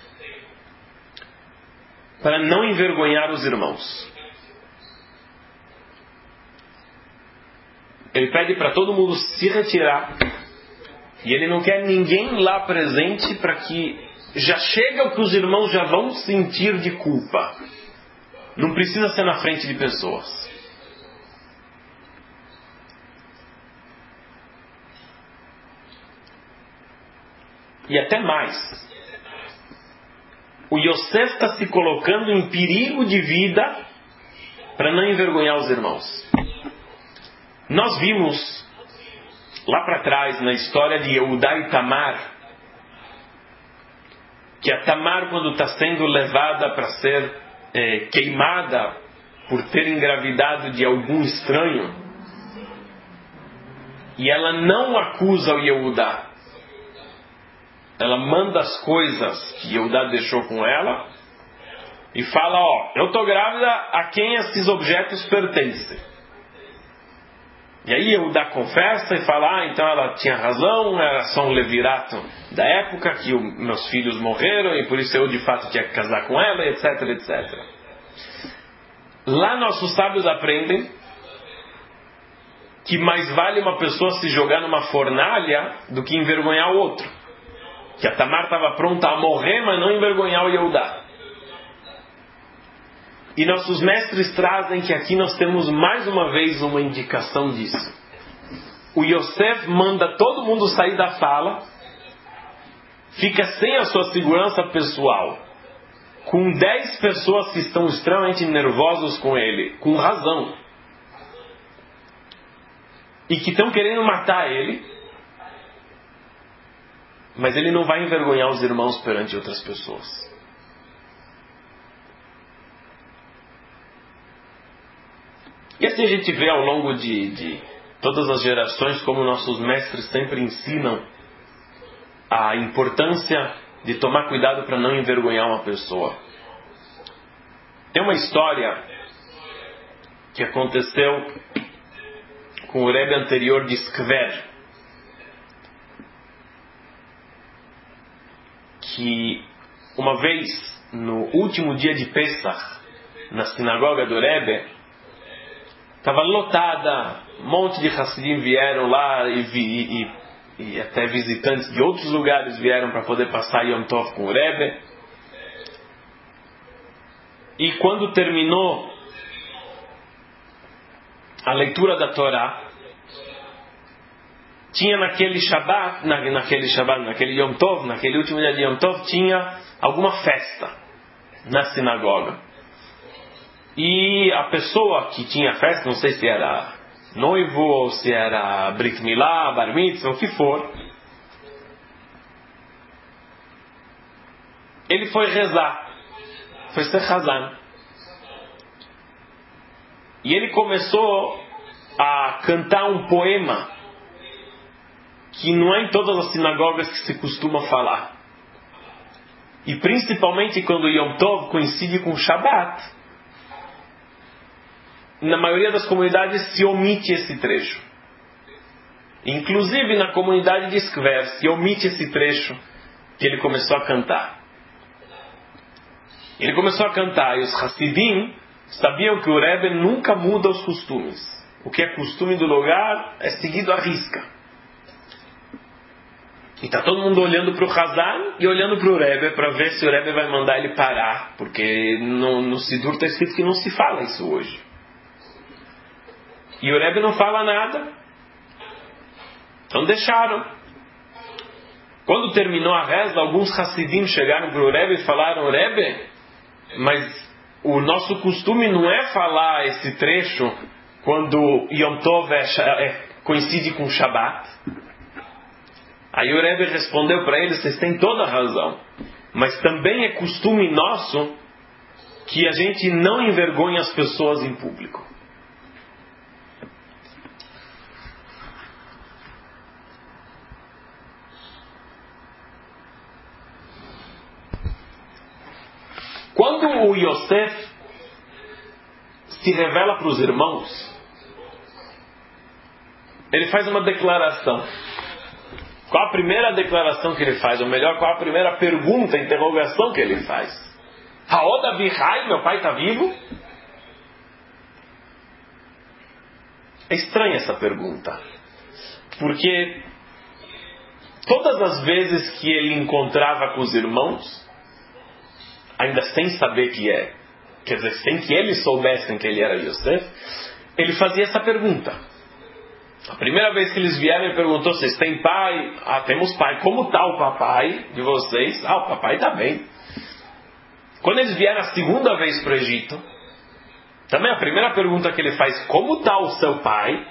para não envergonhar os irmãos. Ele pede para todo mundo se retirar e ele não quer ninguém lá presente, para que já chega o que os irmãos já vão sentir de culpa. Não precisa ser na frente de pessoas. E até mais, o Yosef está se colocando em perigo de vida para não envergonhar os irmãos. Nós vimos lá para trás, na história de Yehudá e Tamar, que a Tamar, quando está sendo levada para ser é, queimada por ter engravidado de algum estranho, e ela não acusa o Yehudá, ela manda as coisas que Yehudá deixou com ela e fala: ó, eu estou grávida, a quem esses objetos pertencem? E aí Yehudá confessa e fala: ah, então ela tinha razão, era só um levirato da época, que o, meus filhos morreram e por isso eu de fato tinha que casar com ela, etc, etcétera. Lá nossos sábios aprendem que mais vale uma pessoa se jogar numa fornalha do que envergonhar o outro. Que a Tamar estava pronta a morrer, mas não envergonhar o Yehudá. E nossos mestres trazem que aqui nós temos mais uma vez uma indicação disso. O Yosef manda todo mundo sair da sala, fica sem a sua segurança pessoal, com dez pessoas que estão extremamente nervosos com ele, com razão, e que estão querendo matar ele. Mas ele não vai envergonhar os irmãos perante outras pessoas. E assim a gente vê ao longo de, de todas as gerações, como nossos mestres sempre ensinam a importância de tomar cuidado para não envergonhar uma pessoa. Tem uma história que aconteceu com o Rebbe anterior de Skver, que uma vez, no último dia de Pesach, na sinagoga do Rebbe, estava lotada, um monte de Hassidim vieram lá e, e, e, e até visitantes de outros lugares vieram para poder passar Yom Tov com o Rebbe. E quando terminou a leitura da Torá, tinha naquele Shabbat, na, naquele Shabbat, naquele Yom Tov, naquele último dia de Yom Tov, tinha alguma festa na sinagoga. E a pessoa que tinha festa, não sei se era noivo, ou se era Brit Milá, Bar Mitzvah, o que for, ele foi rezar, foi ser Hazan. E ele começou a cantar um poema que não é em todas as sinagogas que se costuma falar. E principalmente quando Yom Tov coincide com Shabbat, na maioria das comunidades se omite esse trecho. Inclusive na comunidade de Skver se omite esse trecho que ele começou a cantar. Ele começou a cantar e os Hassidim sabiam que o Rebbe nunca muda os costumes. O que é costume do lugar é seguido à risca. E está todo mundo olhando para o Hazan e olhando para o Rebbe para ver se o Rebbe vai mandar ele parar, porque no, no Sidur está escrito que não se fala isso hoje. E o Rebbe não fala nada. Então deixaram. Quando terminou a reza, alguns Hassidim chegaram para o Rebbe e falaram: Rebbe, mas o nosso costume não é falar esse trecho quando Yom Tov é, é, coincide com Shabbat. Aí o Rebbe respondeu para eles: vocês têm toda a razão, mas também é costume nosso que a gente não envergonhe as pessoas em público. Quando o Yosef se revela para os irmãos, ele faz uma declaração. Qual a primeira declaração que ele faz? Ou melhor, qual a primeira pergunta, interrogação que ele faz? Haod Abihai, meu pai está vivo? É estranha essa pergunta, porque todas as vezes que ele encontrava com os irmãos, ainda sem saber que é, quer dizer, sem que eles soubessem que ele era Yosef, ele fazia essa pergunta. A primeira vez que eles vieram, ele perguntou: vocês têm pai? Ah, temos pai. Como está o papai de vocês? Ah, o papai está bem. Quando eles vieram a segunda vez para o Egito, também a primeira pergunta que ele faz: como está o seu pai?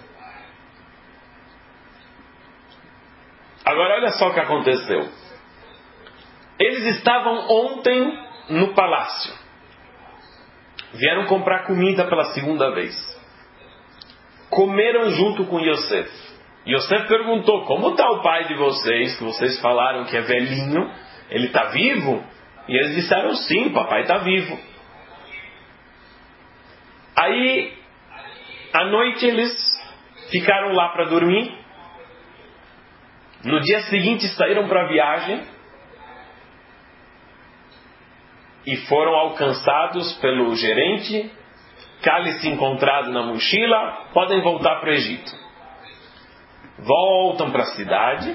Agora olha só o que aconteceu. Eles estavam ontem no palácio. Vieram comprar comida pela segunda vez. Comeram junto com Yosef. Yosef perguntou: como está o pai de vocês, que vocês falaram que é velhinho? Ele está vivo? E eles disseram: sim, o papai está vivo. Aí, à noite eles ficaram lá para dormir. No dia seguinte saíram para a viagem e foram alcançados pelo gerente. Cálice encontrado na mochila, podem voltar para o Egito. Voltam para a cidade.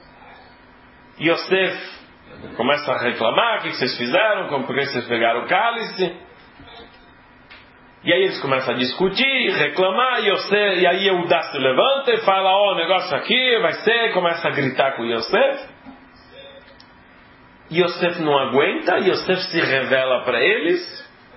Yosef começa a reclamar: o que vocês fizeram? Por que vocês pegaram o cálice? E aí eles começam a discutir, reclamar. Yosef, e aí Eudá se levanta e fala: ó, oh, o negócio aqui vai ser. Começa a gritar com Yosef. Yosef não aguenta. Yosef se revela para eles.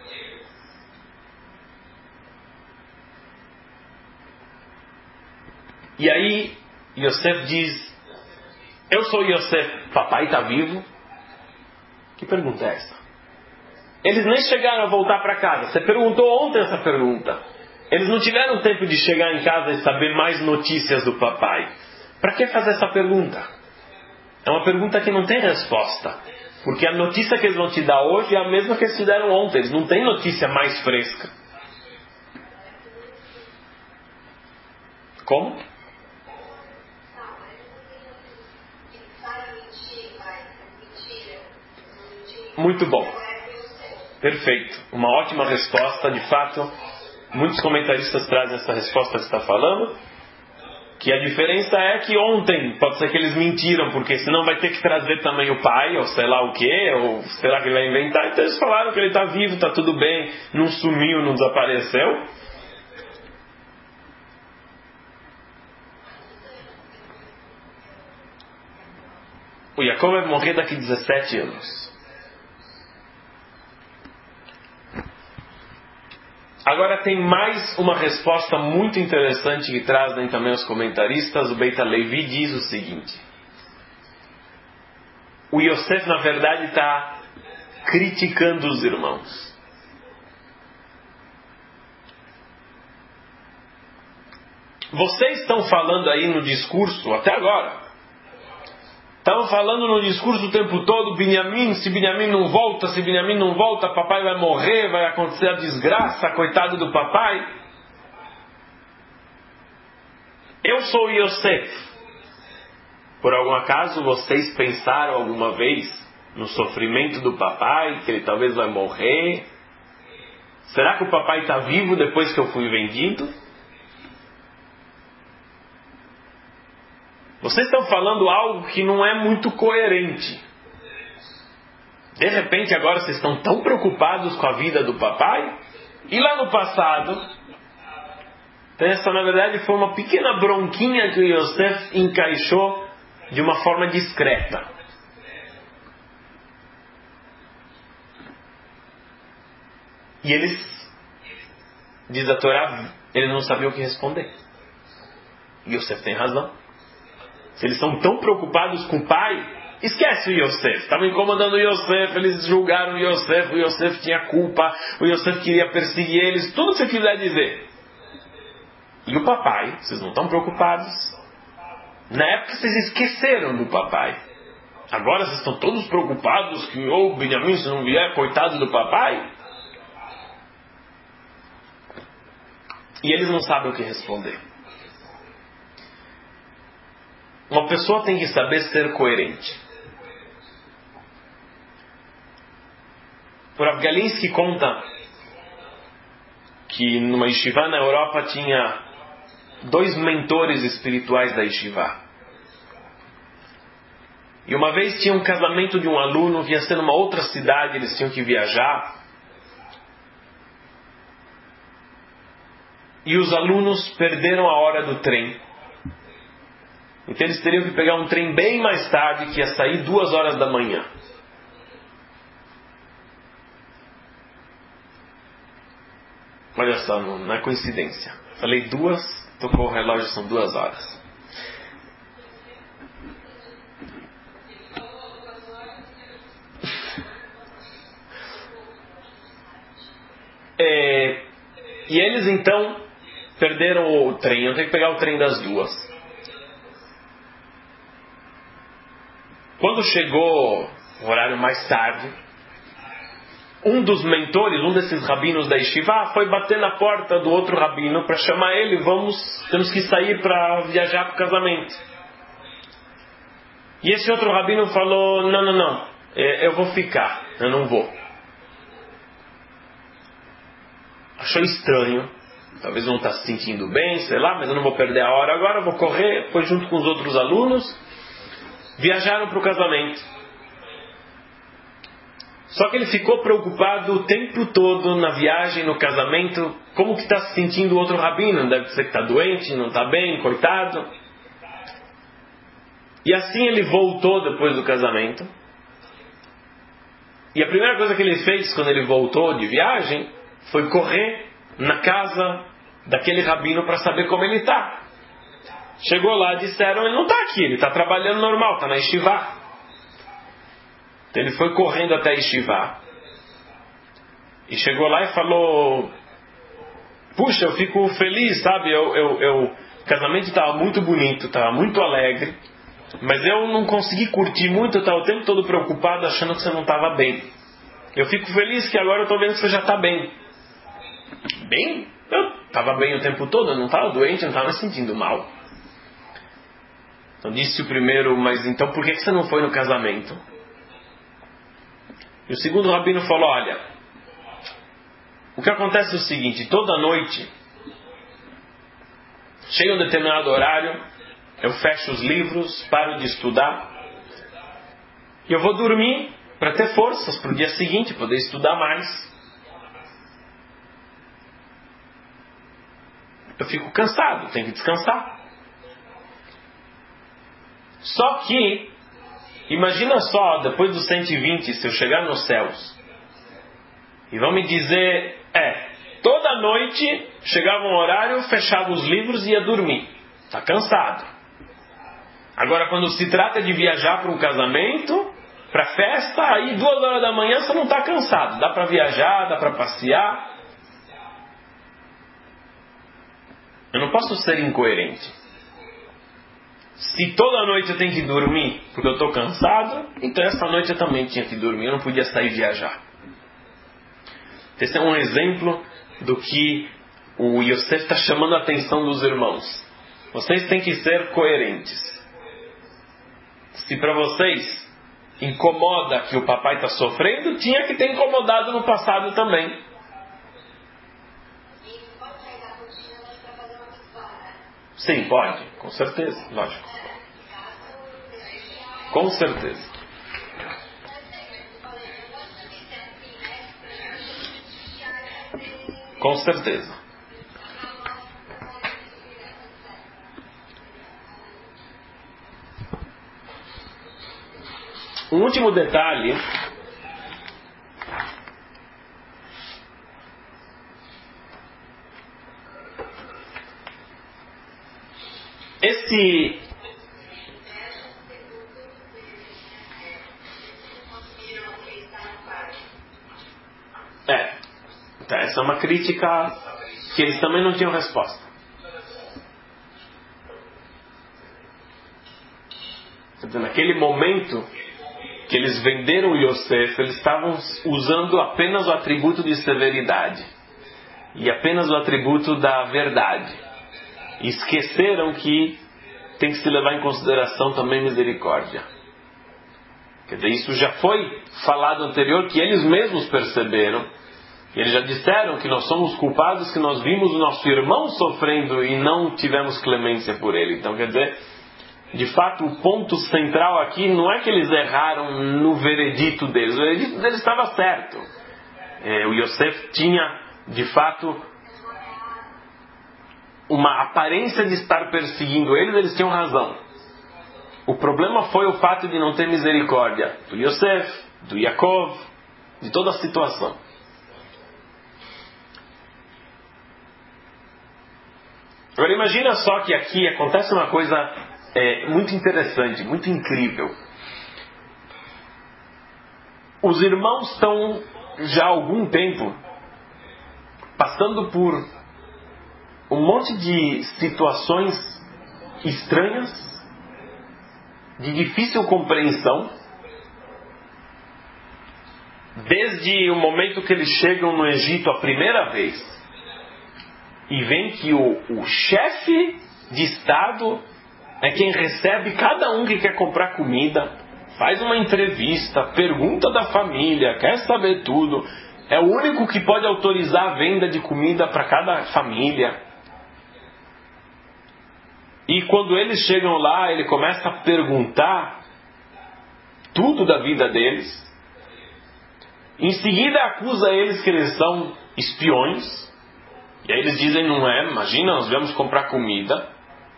E aí Yosef diz: eu sou Yosef, papai está vivo? Que pergunta é essa? Eles nem chegaram a voltar para casa. Você perguntou ontem essa pergunta. Eles não tiveram tempo de chegar em casa e saber mais notícias do papai. Para que fazer essa pergunta? É uma pergunta que não tem resposta. Porque a notícia que eles vão te dar hoje é a mesma que eles te deram ontem. Eles não têm notícia mais fresca. Como? Muito bom. Perfeito. Uma ótima resposta. De fato, muitos comentaristas trazem essa resposta que você está falando. Que a diferença é que ontem pode ser que eles mentiram, porque senão vai ter que trazer também o pai, ou sei lá o que, ou será que ele vai inventar. Então eles falaram que ele está vivo, está tudo bem, não sumiu, não desapareceu. O Jacob vai morrer daqui a dezessete anos. Agora tem mais uma resposta muito interessante que trazem também os comentaristas. O Beit HaLevi diz o seguinte: o Yosef na verdade está criticando os irmãos. Vocês estão falando aí no discurso, até agora, estavam falando no discurso o tempo todo: Binyamin, se Binyamin não volta, se Binyamin não volta, papai vai morrer, vai acontecer a desgraça, coitado do papai. Eu sou Yosef. Por algum acaso vocês pensaram alguma vez no sofrimento do papai, que ele talvez vai morrer? Será que o papai está vivo depois que eu fui vendido? Vocês estão falando algo que não é muito coerente. De repente agora vocês estão tão preocupados com a vida do papai? E lá no passado, essa na verdade foi uma pequena bronquinha que o Yosef encaixou de uma forma discreta. E eles, diz a Torá, eles não sabiam o que responder. E Yosef tem razão. Se eles são tão preocupados com o pai, esquece o Yosef. Estavam incomodando o Yosef, eles julgaram o Yosef, o Yosef tinha culpa, o Yosef queria perseguir eles, tudo que você quiser dizer. E o papai, vocês não estão preocupados? Na época vocês esqueceram do papai. Agora vocês estão todos preocupados que o oh, Benjamim, se não vier, coitado do papai. E eles não sabem o que responder. Uma pessoa tem que saber ser coerente. O Rav Galinsky conta que numa yeshiva na Europa tinha dois mentores espirituais da yeshiva. E uma vez tinha um casamento de um aluno, ia ser numa outra cidade, eles tinham que viajar. E os alunos perderam a hora do trem. Então eles teriam que pegar um trem bem mais tarde, que ia sair duas horas da manhã. Olha só, não é coincidência. Falei duas, tocou o relógio, são duas horas. É, e eles então perderam o trem, eu tenho que pegar o trem das duas. Quando chegou o horário mais tarde, um dos mentores, um desses rabinos da yeshiva, foi bater na porta do outro rabino para chamar ele, vamos, temos que sair para viajar para o casamento. E esse outro rabino falou, não, não, não, eu vou ficar, eu não vou. Achou estranho, talvez não está se sentindo bem, sei lá, mas eu não vou perder a hora agora, eu vou correr. Foi junto com os outros alunos, viajaram para o casamento. Só que ele ficou preocupado o tempo todo na viagem, no casamento, como que está se sentindo o outro rabino, deve ser que está doente, não está bem, coitado. E assim ele voltou depois do casamento. E a primeira coisa que ele fez quando ele voltou de viagem foi correr na casa daquele rabino para saber como ele está. Chegou lá, disseram, ele não está aqui, ele está trabalhando normal, está na yeshiva. Então ele foi correndo até a yeshiva e chegou lá e falou, puxa, eu fico feliz, sabe, eu, eu, eu, o casamento estava muito bonito, estava muito alegre, mas eu não consegui curtir muito, eu estava o tempo todo preocupado achando que você não estava bem. Eu fico feliz que agora eu estou vendo que você já está bem. Bem? Eu estava bem o tempo todo, eu não estava doente, eu não estava me sentindo mal. Então disse o primeiro, mas então por que você não foi no casamento? E o segundo rabino falou, olha, o que acontece é o seguinte, toda noite, chega um determinado horário, eu fecho os livros, paro de estudar, e eu vou dormir para ter forças para o dia seguinte, poder estudar mais. Eu fico cansado, tenho que descansar. Só que, imagina só, depois dos cento e vinte, se eu chegar nos céus, e vão me dizer, é, toda noite chegava um horário, fechava os livros e ia dormir. Está cansado. Agora, quando se trata de viajar para um casamento, para festa, aí duas horas da manhã você não está cansado. Dá para viajar, dá para passear. Eu não posso ser incoerente. Se toda noite eu tenho que dormir porque eu estou cansado, então essa noite eu também tinha que dormir, eu não podia sair viajar. Esse é um exemplo do que o Yosef está chamando a atenção dos irmãos. Vocês têm que ser coerentes. Se para vocês incomoda que o papai está sofrendo, tinha que ter incomodado no passado também. Sim, pode, com certeza, lógico. Com certeza. Com certeza. último detalhe, esse é, tá, essa é uma crítica que eles também não tinham resposta. Quer dizer, naquele momento que eles venderam Yosef, eles estavam usando apenas o atributo de severidade e apenas o atributo da verdade. E esqueceram que tem que se levar em consideração também misericórdia. Quer dizer, isso já foi falado anterior, que eles mesmos perceberam. E eles já disseram que nós somos culpados, que nós vimos o nosso irmão sofrendo e não tivemos clemência por ele. Então, quer dizer, de fato, o ponto central aqui não é que eles erraram no veredito deles. O veredito deles estava certo. É, o Yosef tinha, de fato, uma aparência de estar perseguindo eles, eles tinham razão. O problema foi o fato de não ter misericórdia do Yosef, do Yaakov, de toda a situação. Agora imagina só que aqui acontece uma coisa é, muito interessante, muito incrível. Os irmãos estão já há algum tempo passando por um monte de situações estranhas, de difícil compreensão, desde o momento que eles chegam no Egito a primeira vez e veem que o, o chefe de Estado é quem recebe cada um que quer comprar comida, faz uma entrevista, pergunta da família, quer saber tudo, é o único que pode autorizar a venda de comida para cada família. E quando eles chegam lá, ele começa a perguntar tudo da vida deles. Em seguida acusa eles que eles são espiões. E aí eles dizem, não é, imagina, nós viemos comprar comida.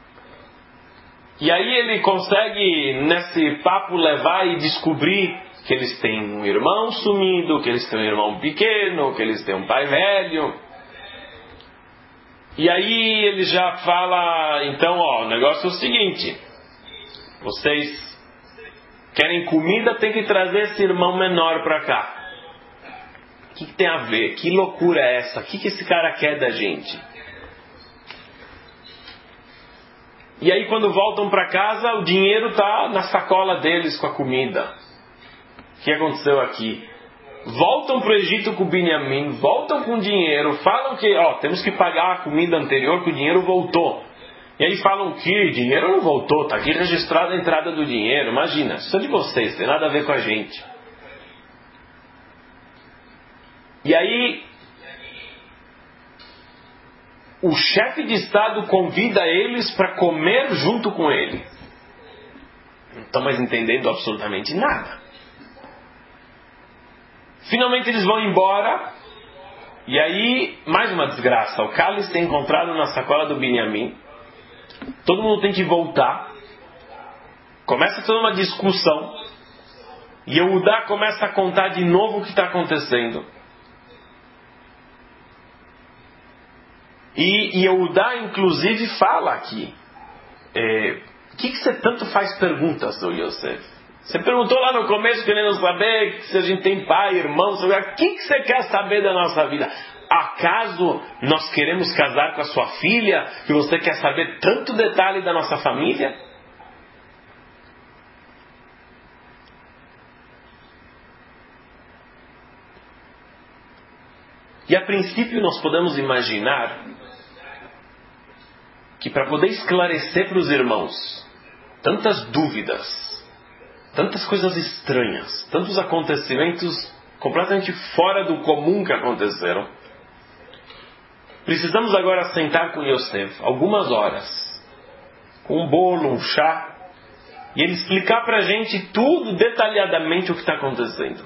E aí ele consegue, nesse papo, levar e descobrir que eles têm um irmão sumido, que eles têm um irmão pequeno, que eles têm um pai velho. E aí ele já fala, então, ó, o negócio é o seguinte, vocês querem comida, tem que trazer esse irmão menor para cá. O que, que tem a ver? Que loucura é essa? O que, que esse cara quer da gente? E aí quando voltam para casa, o dinheiro está na sacola deles com a comida. O que aconteceu aqui? Voltam para o Egito com o Binyamin, voltam com dinheiro, falam que ó, temos que pagar a comida anterior, que o dinheiro voltou. E aí falam que o dinheiro não voltou, está aqui registrada a entrada do dinheiro. Imagina, isso é de vocês, tem nada a ver com a gente. E aí o chefe de Estado convida eles para comer junto com ele. Não estão mais entendendo absolutamente nada. Finalmente eles vão embora. E aí, mais uma desgraça. O cálice é encontrado na sacola do Binyamin. Todo mundo tem que voltar. Começa toda uma discussão. E Yehudá começa a contar de novo o que está acontecendo. E Yehudá, inclusive, fala aqui. É, o que, que você tanto faz perguntas, do Yosef? Você perguntou lá no começo, querendo saber se a gente tem pai, irmão, o que, que você quer saber da nossa vida? Acaso nós queremos casar com a sua filha e você quer saber tanto detalhe da nossa família? E a princípio nós podemos imaginar que para poder esclarecer para os irmãos tantas dúvidas, tantas coisas estranhas, tantos acontecimentos completamente fora do comum que aconteceram, precisamos agora sentar com Yosef algumas horas, com um bolo, um chá, e ele explicar para a gente tudo detalhadamente o que está acontecendo.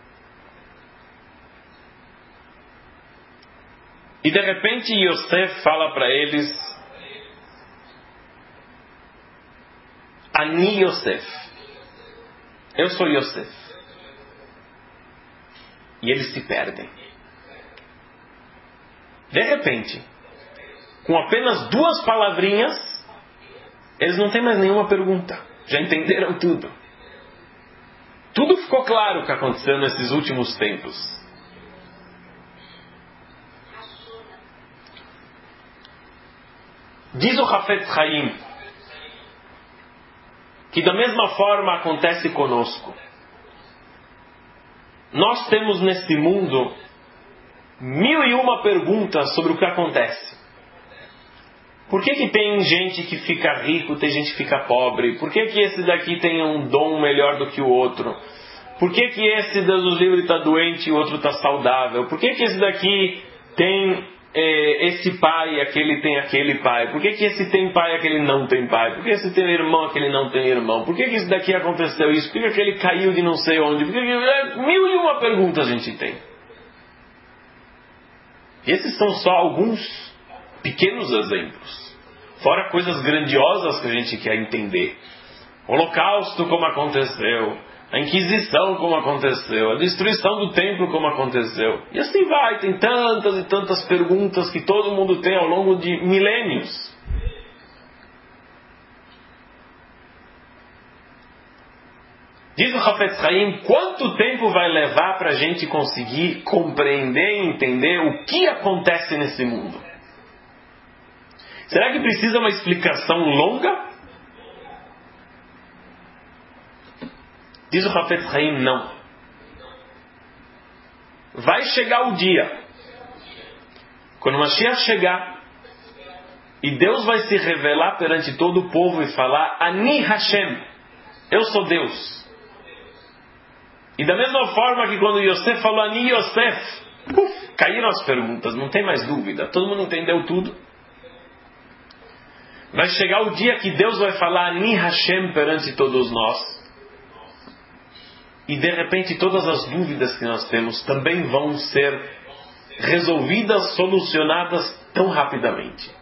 E de repente Yosef fala para eles: Ani Yosef, eu sou Yosef. E eles se perdem. De repente, com apenas duas palavrinhas, eles não têm mais nenhuma pergunta. Já entenderam tudo. Tudo ficou claro o que aconteceu nesses últimos tempos. Diz o Hafetz Haim que da mesma forma acontece conosco. Nós temos nesse mundo mil e uma perguntas sobre o que acontece. Por que que tem gente que fica rico, tem gente que fica pobre? Por que que esse daqui tem um dom melhor do que o outro? Por que que esse dos livros está doente e o outro está saudável? Por que que esse daqui tem eh, esse pai e aquele tem aquele pai? Por que que esse tem pai e aquele não tem pai? Por que esse tem irmão e aquele não tem irmão? Por que que esse daqui aconteceu isso? Por que que aquele caiu de não sei onde? Por que que... Mil e uma perguntas a gente tem. E esses são só alguns pequenos exemplos. Fora coisas grandiosas que a gente quer entender. O Holocausto, como aconteceu. A Inquisição, como aconteceu. A destruição do templo, como aconteceu. E assim vai. Tem tantas e tantas perguntas que todo mundo tem ao longo de milênios. Diz o Hafetz Haim, quanto tempo vai levar para a gente conseguir compreender e entender o que acontece nesse mundo? Será que precisa uma explicação longa? Diz o Hafetz Haim, não. Vai chegar o dia, quando o Mashiach chegar, e Deus vai se revelar perante todo o povo e falar, Ani Hashem, eu sou Deus. E da mesma forma que quando Yosef falou Ani Yosef, puf, caíram as perguntas, não tem mais dúvida, todo mundo entendeu tudo. Vai chegar o dia que Deus vai falar Ani Hashem perante todos nós. E de repente todas as dúvidas que nós temos também vão ser resolvidas, solucionadas tão rapidamente.